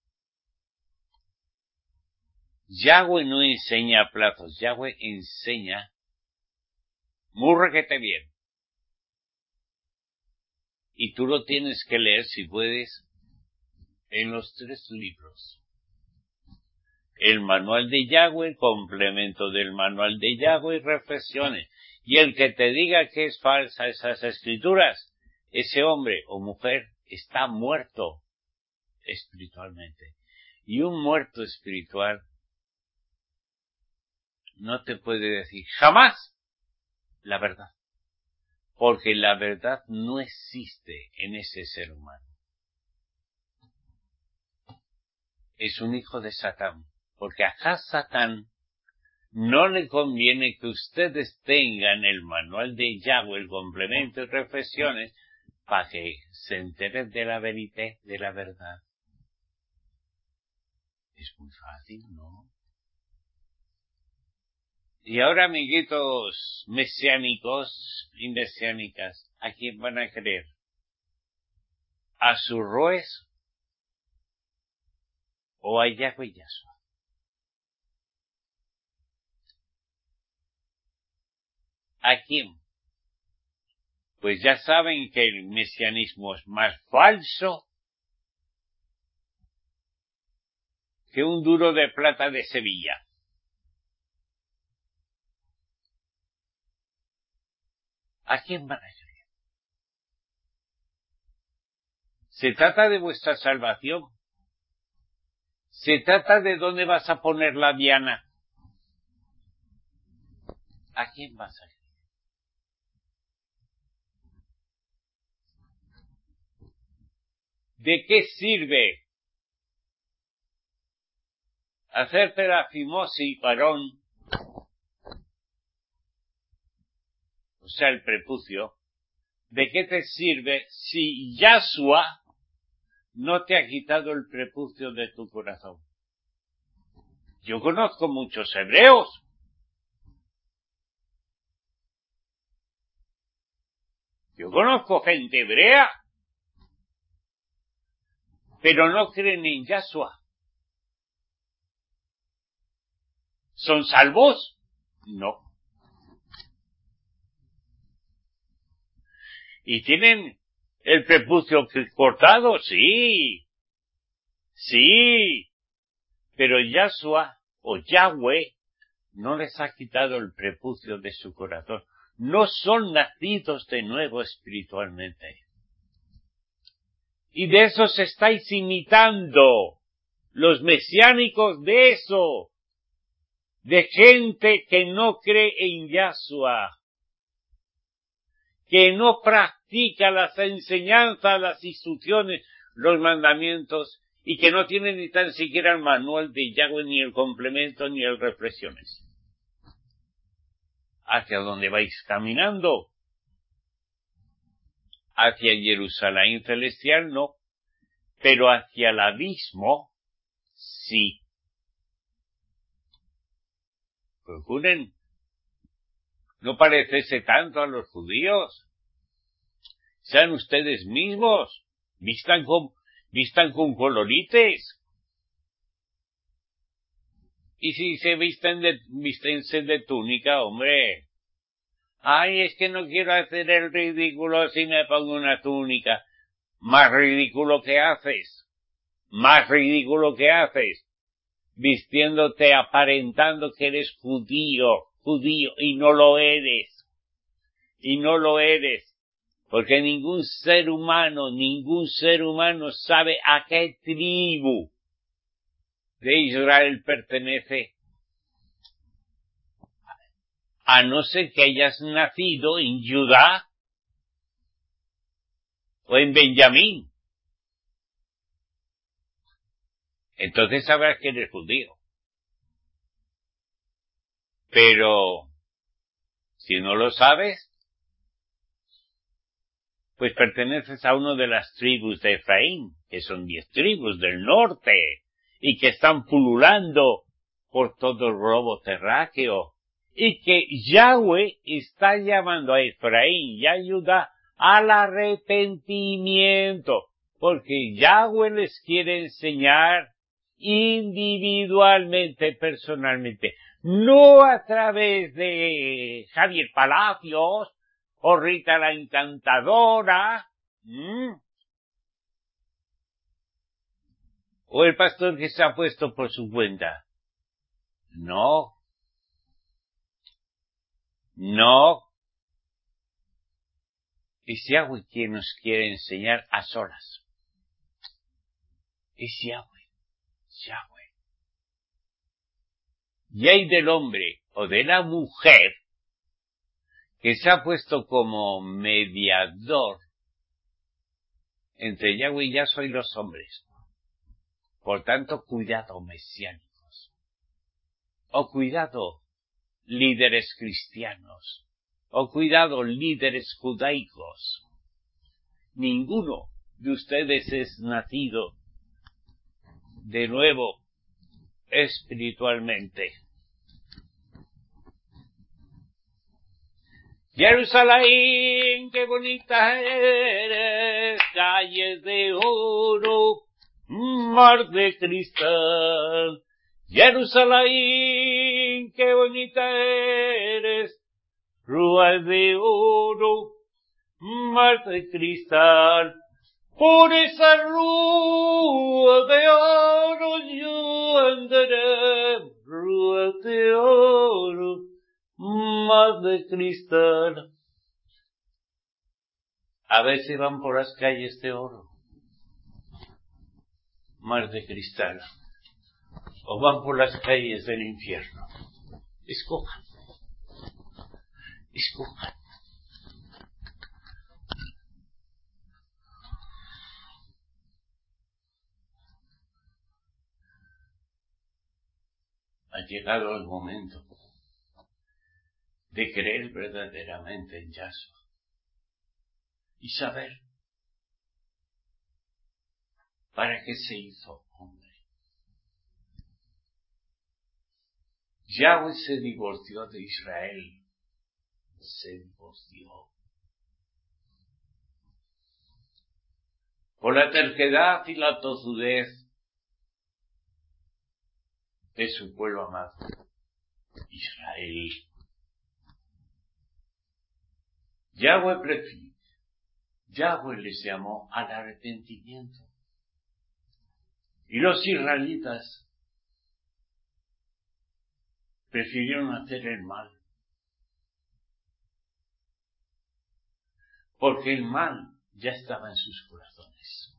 Yahweh no enseña a plazos. Yahweh enseña muy requete bien. Y tú lo tienes que leer, si puedes, en los 3 libros. El manual de Yahweh, complemento del manual de Yahweh, reflexiones. Y el que te diga que es falsa esas escrituras, ese hombre o mujer está muerto espiritualmente. Y un muerto espiritual no te puede decir jamás la verdad. Porque la verdad no existe en ese ser humano. Es un hijo de Satán. Porque a Satán no le conviene que ustedes tengan el manual de Yahweh, el complemento y reflexiones, para que se enteren de la verité, de la verdad. Es muy fácil, ¿no? Y ahora, amiguitos mesiánicos y mesiánicas, ¿a quién van a creer? ¿A sus roes o a Yahweh Yahshua? ¿A quién? Pues ya saben que el mesianismo es más falso que un duro de plata de Sevilla. ¿A quién van a creer? Se trata de vuestra salvación. Se trata de dónde vas a poner la diana. ¿A quién vas a creer? ¿De qué sirve hacerte la fimosis varón, o sea, el prepucio? ¿De qué te sirve si Yahshua no te ha quitado el prepucio de tu corazón? Yo conozco muchos hebreos. Yo conozco gente hebrea. Pero no creen en Yahshua. ¿Son salvos? No. ¿Y tienen el prepucio cortado? Sí. Sí. Pero Yahshua o Yahweh no les ha quitado el prepucio de su corazón. No son nacidos de nuevo espiritualmente. Y de eso se estáis imitando. Los mesiánicos de eso. De gente que no cree en Yahshua. Que no practica las enseñanzas, las instrucciones, los mandamientos, y que no tiene ni tan siquiera el manual de Yahweh, ni el complemento, ni el reflexiones. ¿Hacia dónde vais caminando? Hacia Jerusalén celestial no, pero hacia el abismo sí. Procuren no parecerse tanto a los judíos. Sean ustedes mismos. Vistan con colorites. Y si se vístense de túnica, hombre. Ay, es que no quiero hacer el ridículo si me pongo una túnica. Más ridículo que haces. Más ridículo que haces. Vistiéndote, aparentando que eres judío, y no lo eres. Y no lo eres. Porque ningún ser humano sabe a qué tribu de Israel pertenece. A no ser que hayas nacido en Judá o en Benjamín. Entonces sabrás que eres judío. Pero, si no lo sabes, pues perteneces a una de las tribus de Efraín, que son 10 tribus del norte, y que están pululando por todo el globo terráqueo, y que Yahweh está llamando a Efraín y a Judá al arrepentimiento, porque Yahweh les quiere enseñar individualmente, personalmente, no a través de Javier Palacios, o Rita la Encantadora, o el pastor que se ha puesto por su cuenta. No. Es Yahweh quien nos quiere enseñar a solas. Es Yahweh. Y hay del hombre o de la mujer que se ha puesto como mediador entre Yahweh y Yahshua y los hombres. Por tanto, cuidado, mesiánicos. O cuidado, líderes cristianos. O cuidado, líderes judaicos. Ninguno de ustedes es nacido de nuevo espiritualmente. Jerusalén, qué bonita eres, calles de oro, mar de cristal. Jerusalén, qué bonita eres, rúas de oro, mar de cristal. Por esa rúa de oro yo andaré, rúa de oro, mar de cristal. A veces van por las calles de oro, mar de cristal, o van por las calles del infierno. Escojan. Ha llegado el momento de creer verdaderamente en Yahshua y saber para qué se hizo hombre. Yahweh se divorció de Israel, por la terquedad y la tozudez de su pueblo amado, Israel. Yahweh les llamó al arrepentimiento. Y los israelitas prefirieron hacer el mal. Porque el mal ya estaba en sus corazones.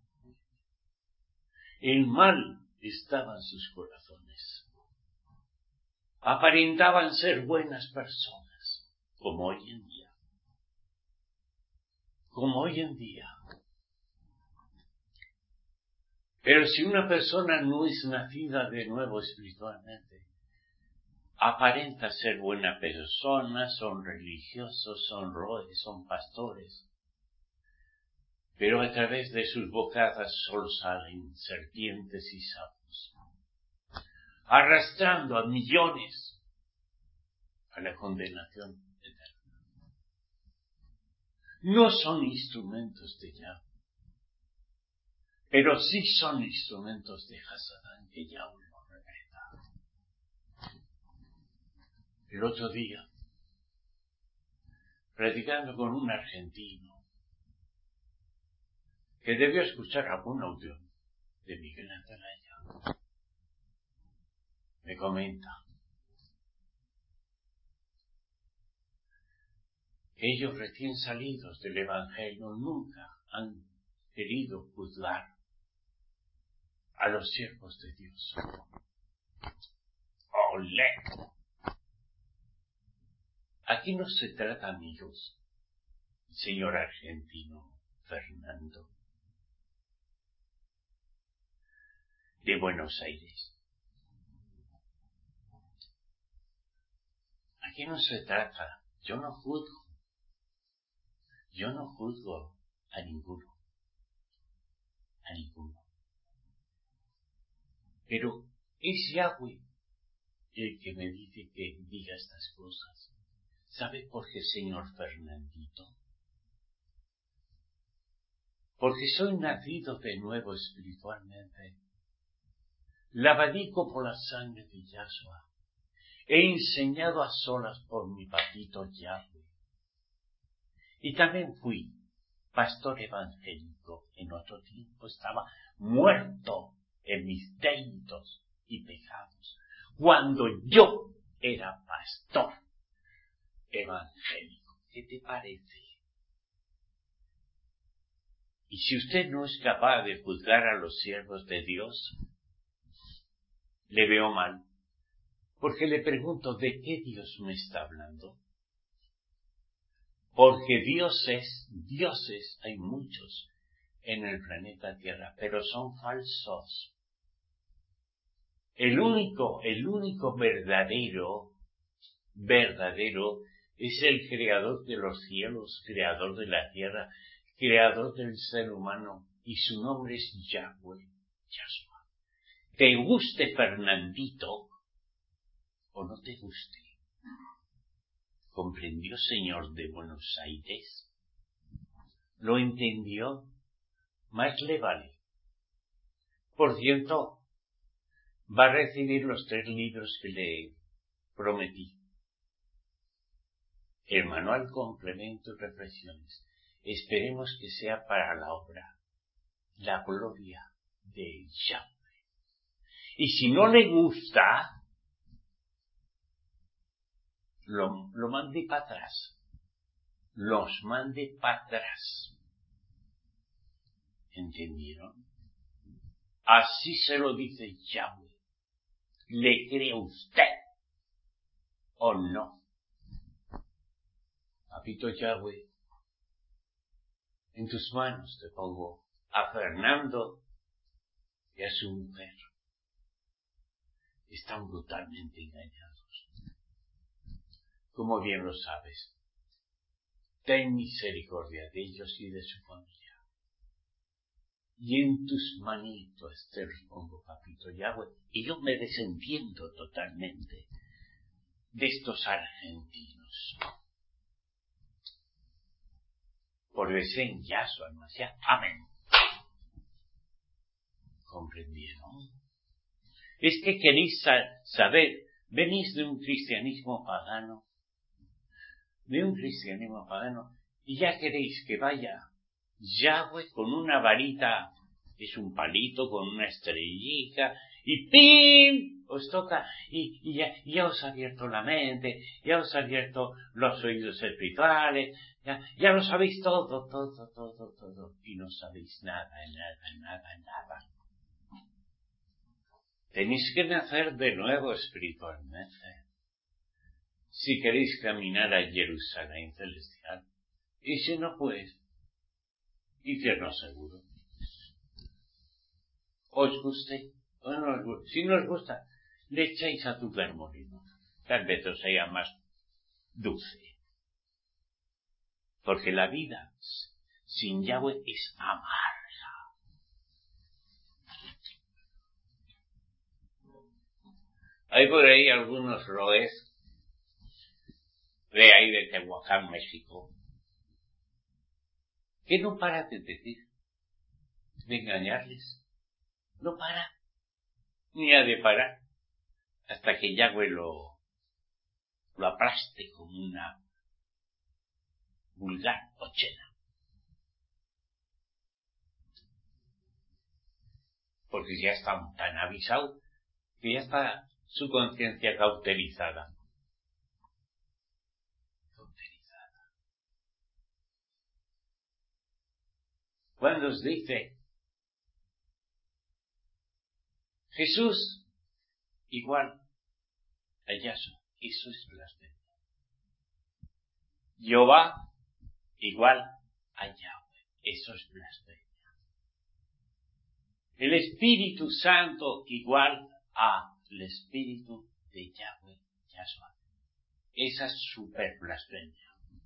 El mal estaba en sus corazones. Aparentaban ser buenas personas, como hoy en día. Pero si una persona no es nacida de nuevo espiritualmente, aparenta ser buena persona, son religiosos, son roes, son pastores, pero a través de sus bocadas solo salen serpientes y sapos, arrastrando a millones a la condenación eterna. No son instrumentos de Yahweh, pero sí son instrumentos de Hasadán que Yahweh lo revela. El otro día, predicando con un argentino, que debió escuchar algún audio de Miguel Atalaya, me comenta que ellos recién salidos del Evangelio nunca han querido juzgar a los siervos de Dios. ¡Olé! Aquí no se trata, amigos, señor argentino Fernando, de Buenos Aires. Aquí no se trata, yo no juzgo a ninguno. Pero es Yahweh el que me dice que diga estas cosas. ¿Sabe por qué, señor Fernandito? Porque soy nacido de nuevo espiritualmente, lavadico por la sangre de Yahshua, he enseñado a solas por mi papito Yahweh. Y también fui pastor evangélico. En otro tiempo estaba muerto en mis delitos y pecados, cuando yo era pastor evangélico. ¿Qué te parece? Y si usted no es capaz de juzgar a los siervos de Dios, le veo mal, porque le pregunto, ¿de qué Dios me está hablando? Porque dioses hay muchos en el planeta Tierra, pero son falsos. El único verdadero es el creador de los cielos, creador de la tierra, creador del ser humano, y su nombre es Yahweh, Yahshua. ¿Te guste Fernandito o no te guste? ¿Comprendió, señor de Buenos Aires? ¿Lo entendió? Más le vale. Por cierto, va a recibir los 3 libros que le prometí. El manual, complemento y reflexiones. Esperemos que sea para la obra, la gloria de Yahweh. Y si no le gusta, lo mande para atrás. Los mande para atrás. ¿Entendieron? Así se lo dice Yahweh. ¿Le cree usted o no? Papito Yahweh, en tus manos te pongo a Fernando y a su mujer. Están brutalmente engañados. Como bien lo sabes, ten misericordia de ellos y de su familia. Y en tus manitos te los pongo, papito Yahweh. Y yo me desentiendo totalmente de estos argentinos. Por en Yahshua, Mashiach. Amén. ¿Comprendieron? Es que queréis saber, venís de un cristianismo pagano, y ya queréis que vaya Yahweh con una varita, es un palito con una estrellita, y ¡pim! Os toca, y ya os ha abierto la mente, ya os ha abierto los oídos espirituales, ya lo sabéis todo, y no sabéis nada. Tenéis que nacer de nuevo espiritualmente, si queréis caminar a Jerusalén celestial, y si no, pues, infierno seguro. ¿Os guste o no os guste? Si no os gusta, le echáis azúcar molino. Tal vez os sea más dulce. Porque la vida sin Yahweh es amarga. Hay por ahí algunos roes de ahí de Tehuacán, México, que no para de decir, de engañarles. No para, ni ha de parar, hasta que Yahweh lo aplaste como una vulgar cochera. Porque ya está tan avisado que ya está su conciencia cauterizada. Cuando os dice Jesús igual a Yahshua, eso es blasfemia. Jehová igual a Yahweh, eso es blasfemia. El Espíritu Santo igual al Espíritu de Yahweh, Yahshua. Esa es super blasfemia.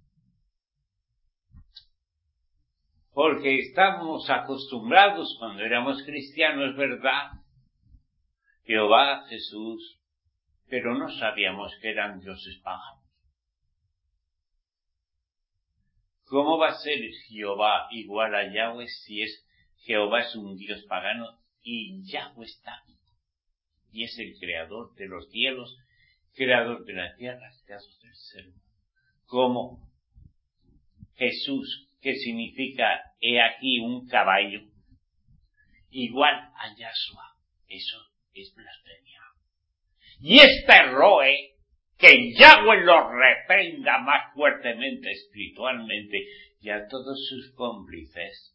Porque estamos acostumbrados cuando éramos cristianos, ¿verdad? Jehová, Jesús, pero no sabíamos que eran dioses paganos. ¿Cómo va a ser Jehová igual a Yahweh si Jehová es un dios pagano y Yahweh está aquí? Y es el creador de los cielos, creador de la tierra, creador del ser humano. ¿Cómo Jesús, que significa he aquí un caballo, igual a Yahshua? Eso es blasfemia. Y este roe, que Yahweh lo reprenda más fuertemente espiritualmente, y a todos sus cómplices,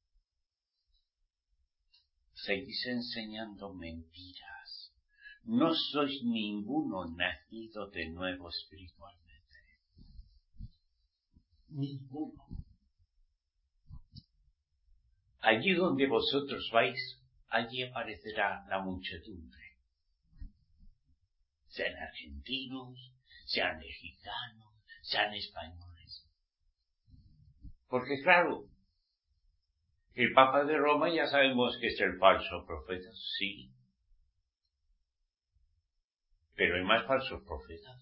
seguís enseñando mentiras. No sois ninguno nacido de nuevo espiritualmente. Ninguno. Allí donde vosotros vais, allí aparecerá la muchedumbre. Sean argentinos, sean mexicanos, sean españoles. Porque claro, el Papa de Roma ya sabemos que es el falso profeta, sí. Pero hay más falsos profetas.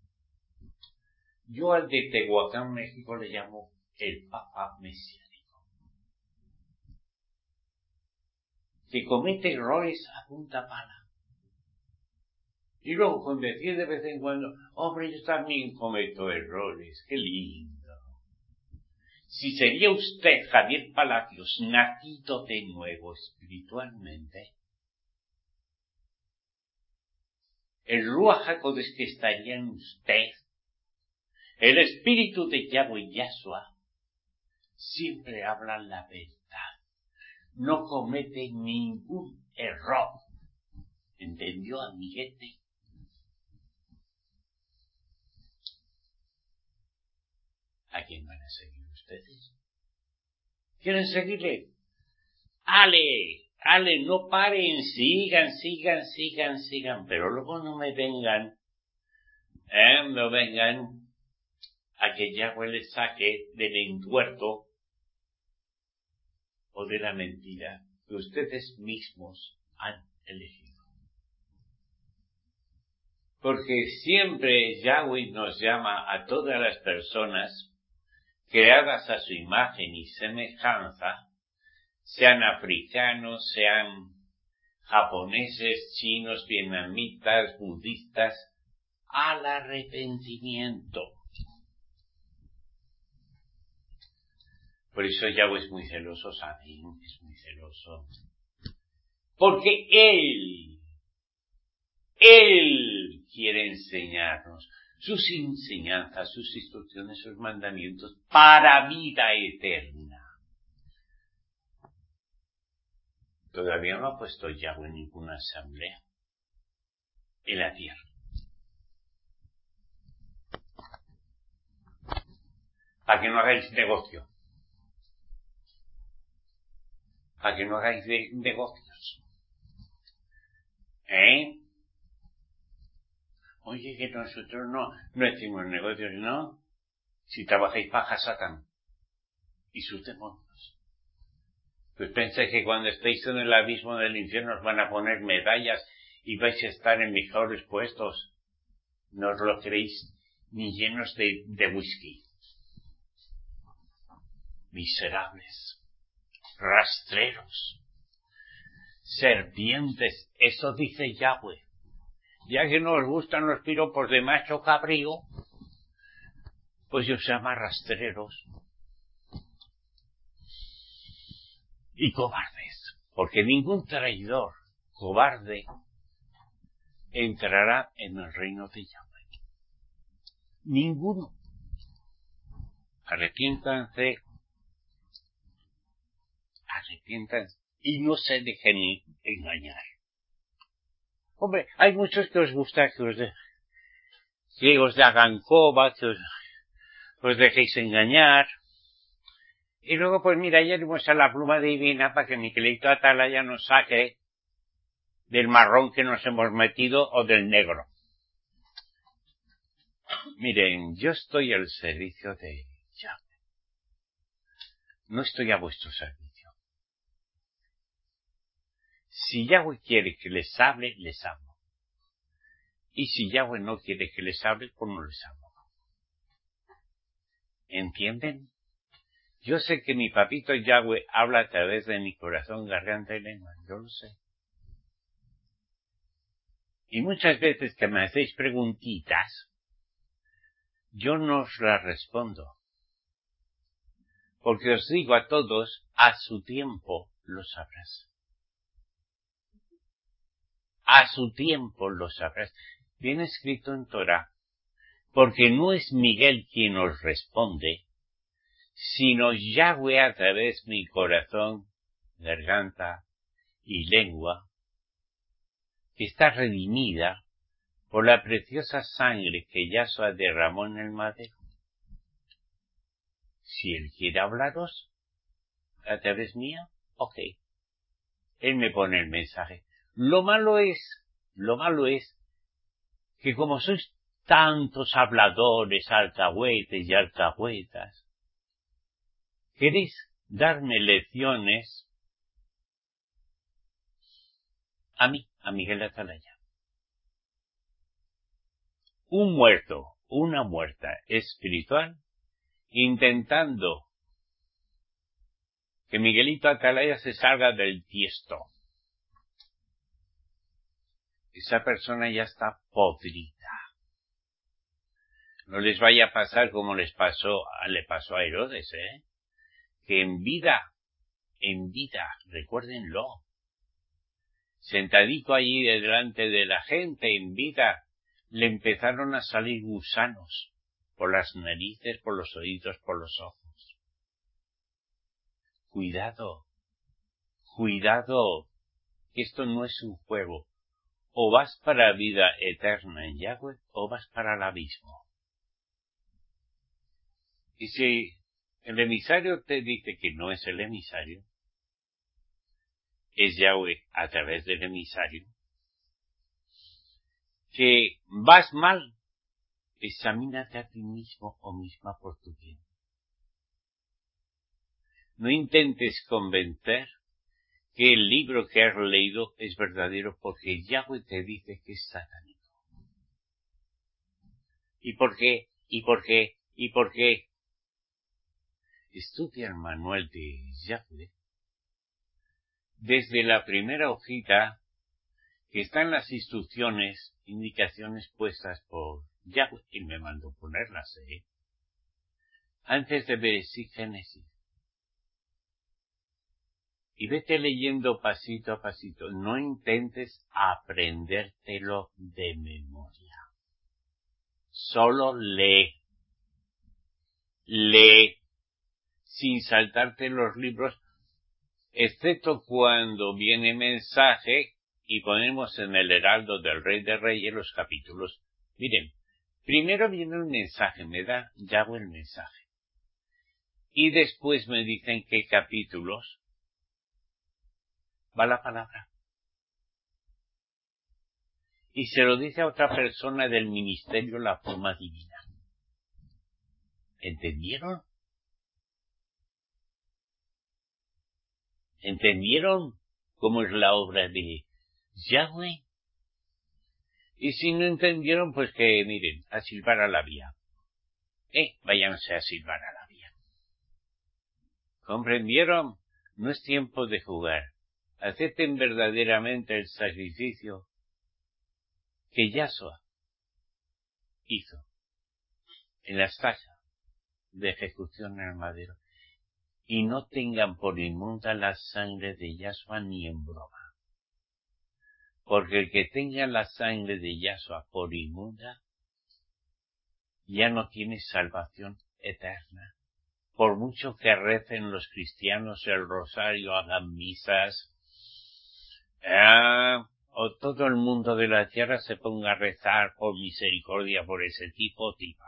Yo al de Tehuacán, México, le llamo el Papa mesiánico. Que comete errores a punta pala. Y luego con decir de vez en cuando, hombre, yo también cometo errores, qué lindo. Si sería usted, Javier Palacios, nacido de nuevo espiritualmente, el Ruach HaKodesh que estaría en usted, el espíritu de Yahweh Yahshua, siempre habla la verdad, no comete ningún error. ¿Entendió, amiguete? ¿A quién van a seguir ustedes? ¿Quieren seguirle? Ale, no paren, sigan, pero luego no vengan a que Yahweh les saque del entuerto o de la mentira que ustedes mismos han elegido. Porque siempre Yahweh nos llama a todas las personas creadas a su imagen y semejanza, sean africanos, sean japoneses, chinos, vietnamitas, budistas, al arrepentimiento. Por eso Yahweh es muy celoso, ¿saben? Es muy celoso. Porque Él quiere enseñarnos sus enseñanzas, sus instrucciones, sus mandamientos para vida eterna. Todavía no ha puesto Yahweh en ninguna asamblea en la tierra. Para que no hagáis negocio. Para que no hagáis negocios. Oye, que nosotros no hacemos negocios, ¿no? Si trabajáis para Satán y sus demonios. Pues pensáis que cuando estéis en el abismo del infierno os van a poner medallas y vais a estar en mejores puestos. ¿No os lo creéis? ni llenos de whisky. Miserables, rastreros, serpientes, eso dice Yahweh. Ya que no os gustan los piropos de macho cabrío, pues os llama rastreros y cobardes, porque ningún traidor cobarde entrará en el reino de Yahweh. Ninguno. Arrepiéntanse y no se dejen engañar. Hombre, hay muchos que os gusta que os hagan coba, que os dejéis engañar. Y luego, pues mira, ya dimos a la pluma divina para que Miguelito Atalaya nos saque del marrón que nos hemos metido o del negro. Miren, yo estoy al servicio de Yahweh. No estoy a vuestro servicio. Si Yahweh quiere que les hable, les hablo. Y si Yahweh no quiere que les hable, pues no les hablo. ¿Entienden? Yo sé que mi papito Yahweh habla a través de mi corazón, garganta y lengua. Yo lo sé. Y muchas veces que me hacéis preguntitas, yo no os las respondo. Porque os digo a todos, a su tiempo lo sabrás. A su tiempo lo sabrás. Viene escrito en Torah, porque no es Miguel quien os responde, sino Yahweh a través de mi corazón, garganta y lengua, que está redimida por la preciosa sangre que Yahshua derramó en el madero. Si Él quiere hablaros a través mía, ok. Él me pone el mensaje. Lo malo es que como sois tantos habladores, alcahuetes y alcahuetas, queréis darme lecciones a mí, a Miguel Atalaya. Un muerto, una muerta espiritual, intentando que Miguelito Atalaya se salga del tiesto. Esa persona ya está podrida. No les vaya a pasar como le pasó a Herodes, que en vida, recuérdenlo, sentadito allí delante de la gente, en vida, le empezaron a salir gusanos por las narices, por los oídos, por los ojos. Cuidado, que esto no es un juego. O vas para vida eterna en Yahweh, o vas para el abismo. Y si el emisario te dice que no es el emisario, es Yahweh a través del emisario, que vas mal, examínate a ti mismo o misma por tu bien. No intentes convencer que el libro que has leído es verdadero porque Yahweh te dice que es satánico. ¿Y por qué? Estudia el manual de Yahweh. Desde la primera hojita, que están las instrucciones, indicaciones puestas por Yahweh, y me mandó ponerlas, antes de Bereshit Génesis. Y vete leyendo pasito a pasito. No intentes aprendértelo de memoria. Solo lee. Lee. Sin saltarte los libros, excepto cuando viene mensaje y ponemos en el Heraldo del Rey de Reyes los capítulos. Miren, primero viene el mensaje, me da Yahweh el mensaje. Y después me dicen qué capítulos va la palabra. Y se lo dice a otra persona del ministerio la forma divina. ¿Entendieron? ¿Entendieron cómo es la obra de Yahweh? Y si no entendieron, pues que miren, a silbar a la vía. váyanse a silbar a la vía. ¿Comprendieron? No es tiempo de jugar. Acepten verdaderamente el sacrificio que Yahshua hizo en la estaca de ejecución en el madero. Y no tengan por inmunda la sangre de Yahshua ni en broma. Porque el que tenga la sangre de Yahshua por inmunda, ya no tiene salvación eterna. Por mucho que recen los cristianos el rosario, hagan misas, o todo el mundo de la tierra se ponga a rezar por misericordia por ese tipo o tipa.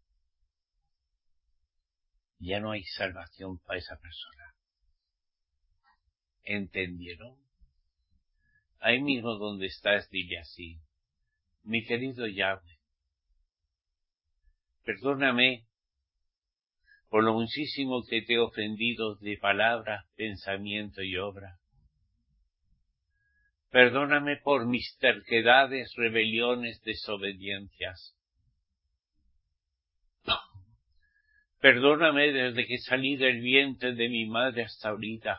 Ya no hay salvación para esa persona. ¿Entendieron? Ahí mismo donde estás, dile así: mi querido Yahweh, perdóname por lo muchísimo que te he ofendido de palabra, pensamiento y obra. Perdóname por mis terquedades, rebeliones, desobediencias. Perdóname desde que salí del vientre de mi madre hasta ahorita.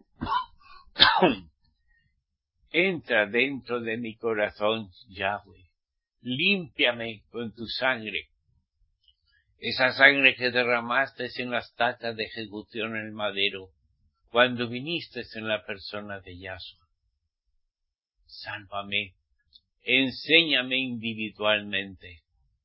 Entra dentro de mi corazón, Yahweh. Límpiame con tu sangre. Esa sangre que derramaste en la estaca de ejecución en el madero, cuando viniste en la persona de Yahshua. Sálvame, enséñame individualmente.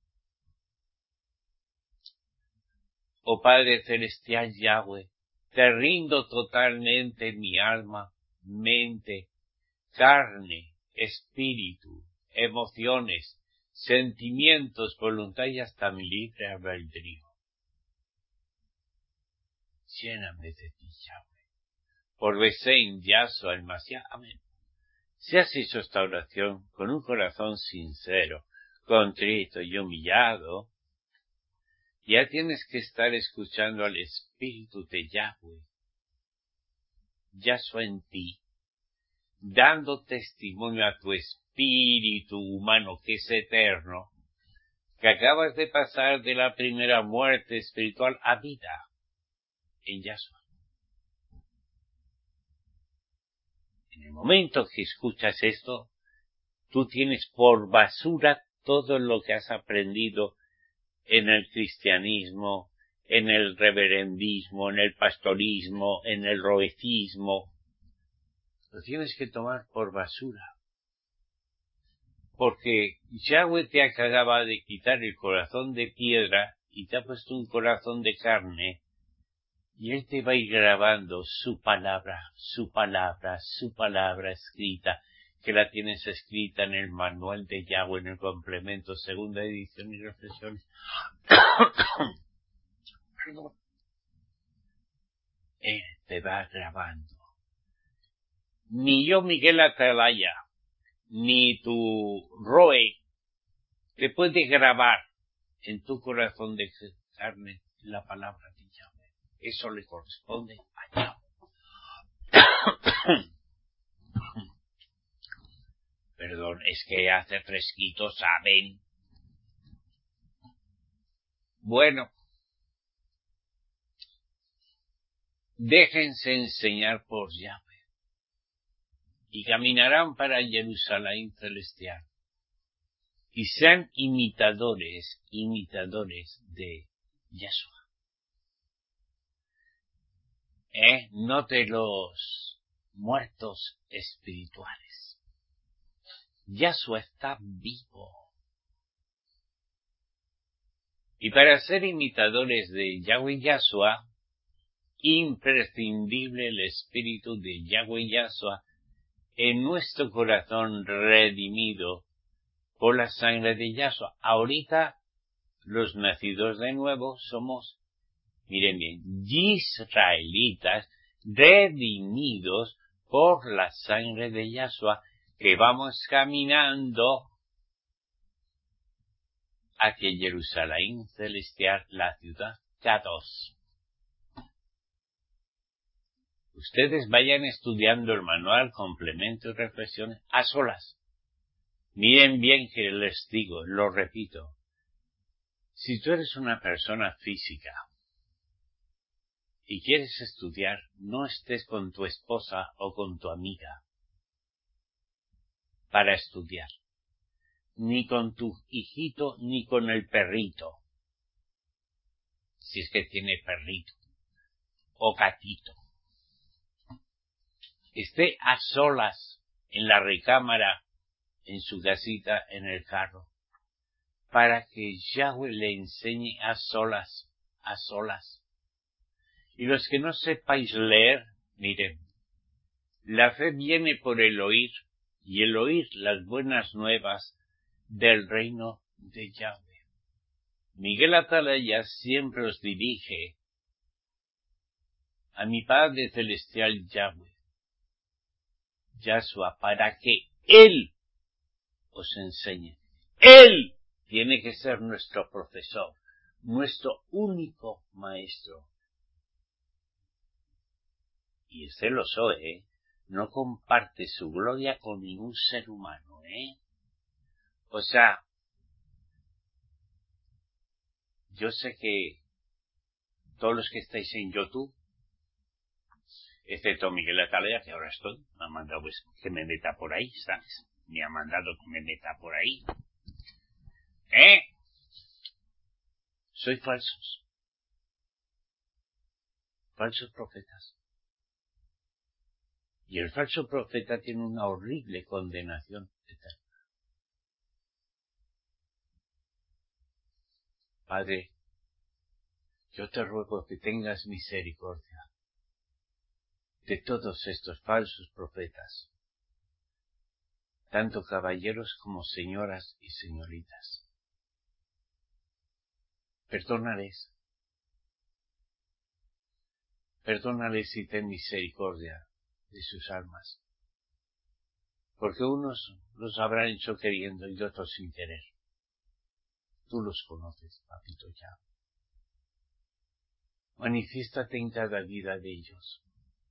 Oh Padre Celestial Yahweh, te rindo totalmente mi alma, mente, carne, espíritu, emociones, sentimientos, voluntad y hasta mi libre albedrío. Lléname de ti, Yahweh. Por Besein Yahshua el Mashiach. Amén. Si has hecho esta oración con un corazón sincero, contrito y humillado, ya tienes que estar escuchando al Espíritu de Yahweh, Yahshua en ti, dando testimonio a tu espíritu humano que es eterno, que acabas de pasar de la primera muerte espiritual a vida en Yahshua. En el momento que escuchas esto, tú tienes por basura todo lo que has aprendido en el cristianismo, en el reverendismo, en el pastorismo, en el roecismo. Lo tienes que tomar por basura. Porque Yahweh te acaba de quitar el corazón de piedra y te ha puesto un corazón de carne, y Él te va a ir grabando su palabra escrita, que la tienes escrita en el manual de Yahweh, en el complemento, segunda edición y reflexiones. Perdón. Él te va grabando. Ni yo, Miguel Atalaya, ni tu Roe, te puede grabar en tu corazón de carne la palabra de Yahweh. Eso le corresponde a Yahweh. Perdón, es que hace fresquito, ¿saben? Bueno, déjense enseñar por Yahweh y caminarán para Jerusalén celestial y sean imitadores de Yahshua. No de los muertos espirituales. Yahshua está vivo. Y para ser imitadores de Yahweh Yahshua, imprescindible el espíritu de Yahweh Yahshua en nuestro corazón redimido por la sangre de Yahshua. Ahorita, los nacidos de nuevo somos, miren bien, israelitas redimidos por la sangre de Yahshua, que vamos caminando hacia Jerusalén celestial, la ciudad Kadosh. Ustedes vayan estudiando el manual, complemento y reflexiones a solas. Miren bien que les digo, lo repito. Si tú eres una persona física y quieres estudiar, no estés con tu esposa o con tu amiga para estudiar, ni con tu hijito ni con el perrito, si es que tiene perrito o gatito. Esté a solas en la recámara, en su casita, en el carro, para que Yahweh le enseñe a solas. Y los que no sepáis leer, miren, la fe viene por el oír, y el oír las buenas nuevas del reino de Yahweh. Miguel Atalaya siempre os dirige a mi Padre Celestial Yahweh, Yahshua, para que Él os enseñe. Él tiene que ser nuestro profesor, nuestro único maestro. Y es celoso, no comparte su gloria con ningún ser humano, O sea, yo sé que todos los que estáis en YouTube, excepto Miguel Atalaya, que ahora estoy, me ha mandado que me meta por ahí, ¿sabes? Me ha mandado que me meta por ahí. Soy falsos profetas. Y el falso profeta tiene una horrible condenación eterna. Padre, yo te ruego que tengas misericordia de todos estos falsos profetas, tanto caballeros como señoras y señoritas. Perdónales y ten misericordia de sus almas, porque unos los habrán hecho queriendo y otros sin querer. Tú los conoces, papito ya. Manifiéstate en cada vida de ellos.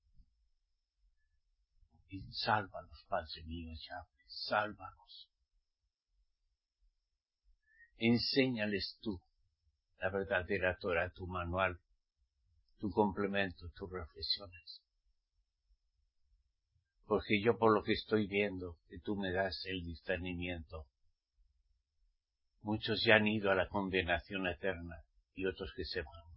Y sálvalos, Padre mío, ya, sálvalos. Enséñales tú la verdadera Torah, tu manual, tu complemento, tus reflexiones. Porque yo por lo que estoy viendo, que tú me das el discernimiento, muchos ya han ido a la condenación eterna y otros que se van.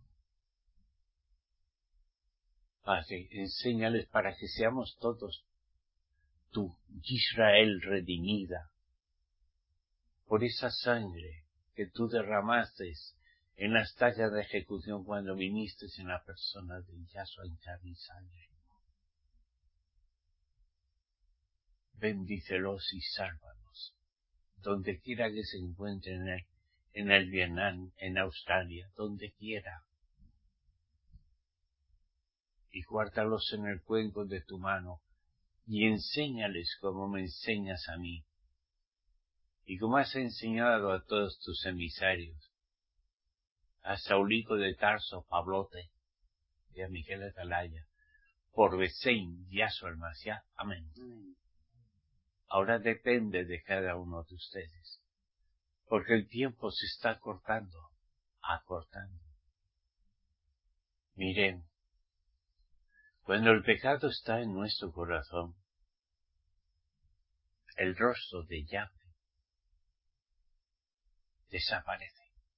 Padre, enséñales para que seamos todos tu Israel redimida por esa sangre que tú derramaste en las tallas de ejecución cuando viniste en la persona de Yahshua en carne y sangre. Bendícelos y sálvalos, donde quiera que se encuentren en el Vietnam, en Australia, donde quiera. Y guárdalos en el cuenco de tu mano, y enséñales como me enseñas a mí, y como has enseñado a todos tus emisarios, a Saulico de Tarso, Pablote, y a Miguel Atalaya, por Besein, Yahshua el Mashiach. Amén. Ahora depende de cada uno de ustedes, porque el tiempo se está acortando. Miren, cuando el pecado está en nuestro corazón, el rostro de Yahweh desaparece.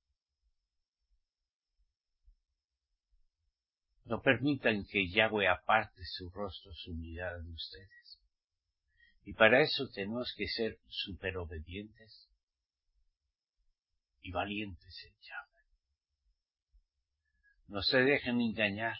No permitan que Yahweh aparte su rostro, su mirada de ustedes. Y para eso tenemos que ser súper obedientes y valientes en Yahweh. No se dejen engañar.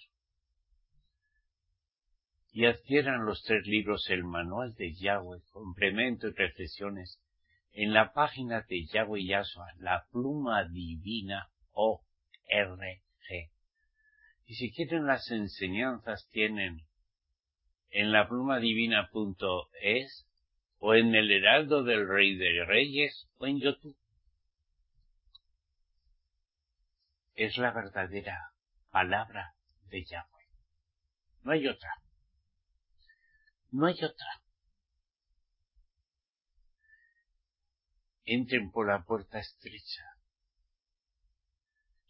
Y adquieran los 3 libros, el manual de Yahweh, complemento y reflexiones, en la página de Yahweh Yahshua, la pluma divina ORG. Y si quieren las enseñanzas, tienen en la plumadivina.es o en el Heraldo del Rey de Reyes o en YouTube. Es la verdadera palabra de Yahweh. No hay otra. Entren por la puerta estrecha,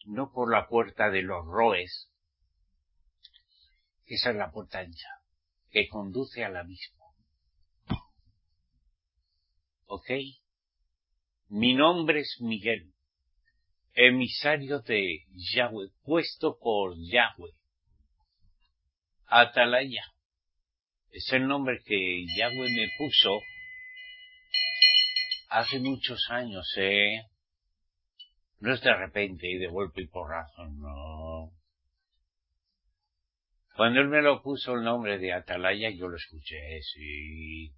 no por la puerta de los Roes, esa es la puerta ancha, que conduce al abismo. ¿Ok? Mi nombre es Miguel, emisario de Yahweh, puesto por Yahweh. Atalaya es el nombre que Yahweh me puso hace muchos años, No es de repente y de golpe y porrazo, no. Cuando él me lo puso el nombre de Atalaya, yo lo escuché, sí.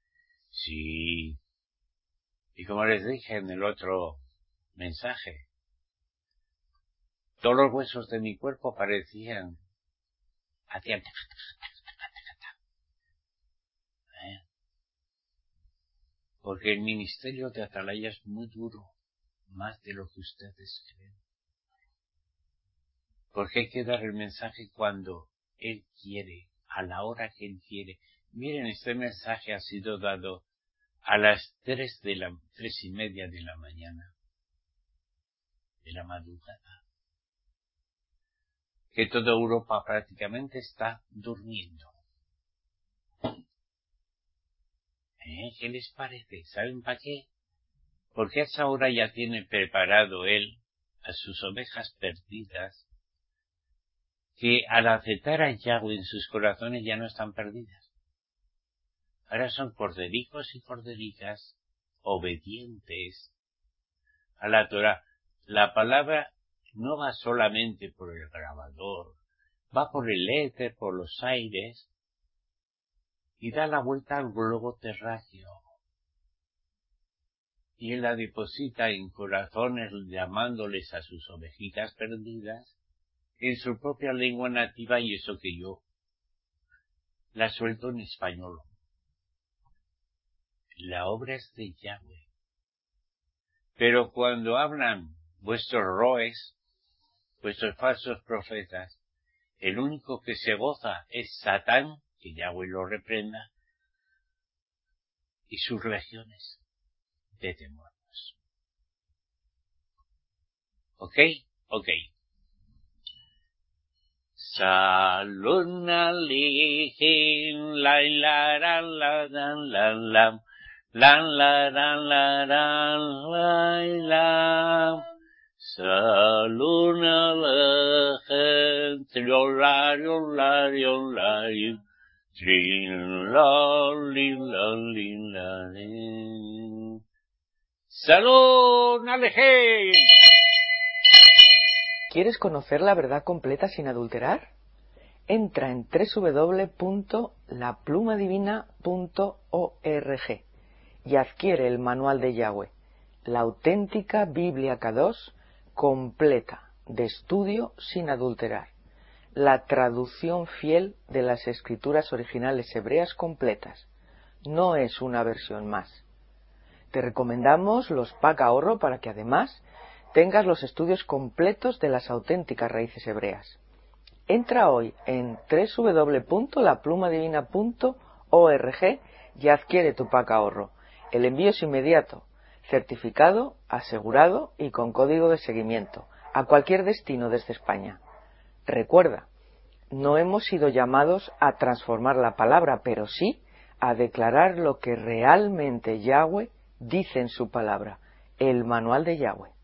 Y como les dije en el otro mensaje, todos los huesos de mi cuerpo parecían hacían porque el ministerio de Atalaya es muy duro, más de lo que ustedes creen. Porque hay que dar el mensaje cuando Él quiere, a la hora que Él quiere. Miren, este mensaje ha sido dado a las 3:30 de la mañana, de la madrugada. Que toda Europa prácticamente está durmiendo. ¿Qué les parece? ¿Saben para qué? Porque a esa hora ya tiene preparado Él a sus ovejas perdidas, que al aceptar a Yahweh en sus corazones ya no están perdidas. Ahora son cordericos y cordericas obedientes a la Torah. La palabra no va solamente por el grabador, va por el éter, por los aires, y da la vuelta al globo terráqueo. Y él la deposita en corazones llamándoles a sus ovejitas perdidas en su propia lengua nativa, y eso que yo la suelto en español. La obra es de Yahweh. Pero cuando hablan vuestros roes, vuestros falsos profetas, el único que se goza es Satán, que Yahweh lo reprenda, y sus legiones de demonios. ¿Ok? Ok. Salun aleihem, la la la la la la la la la la la la la. Salun aleihem, triolari, trilali. Salun aleihem. ¿Quieres conocer la verdad completa sin adulterar? Entra en www.laplumadivina.org y adquiere el manual de Yahweh, la auténtica Biblia Kadosh completa, de estudio sin adulterar, la traducción fiel de las escrituras originales hebreas completas. No es una versión más. Te recomendamos los pack ahorro para que además tengas los estudios completos de las auténticas raíces hebreas. Entra hoy en www.laplumadivina.org y adquiere tu pack ahorro. El envío es inmediato, certificado, asegurado y con código de seguimiento a cualquier destino desde España. Recuerda, no hemos sido llamados a transformar la palabra, pero sí a declarar lo que realmente Yahweh dice en su palabra, el manual de Yahweh.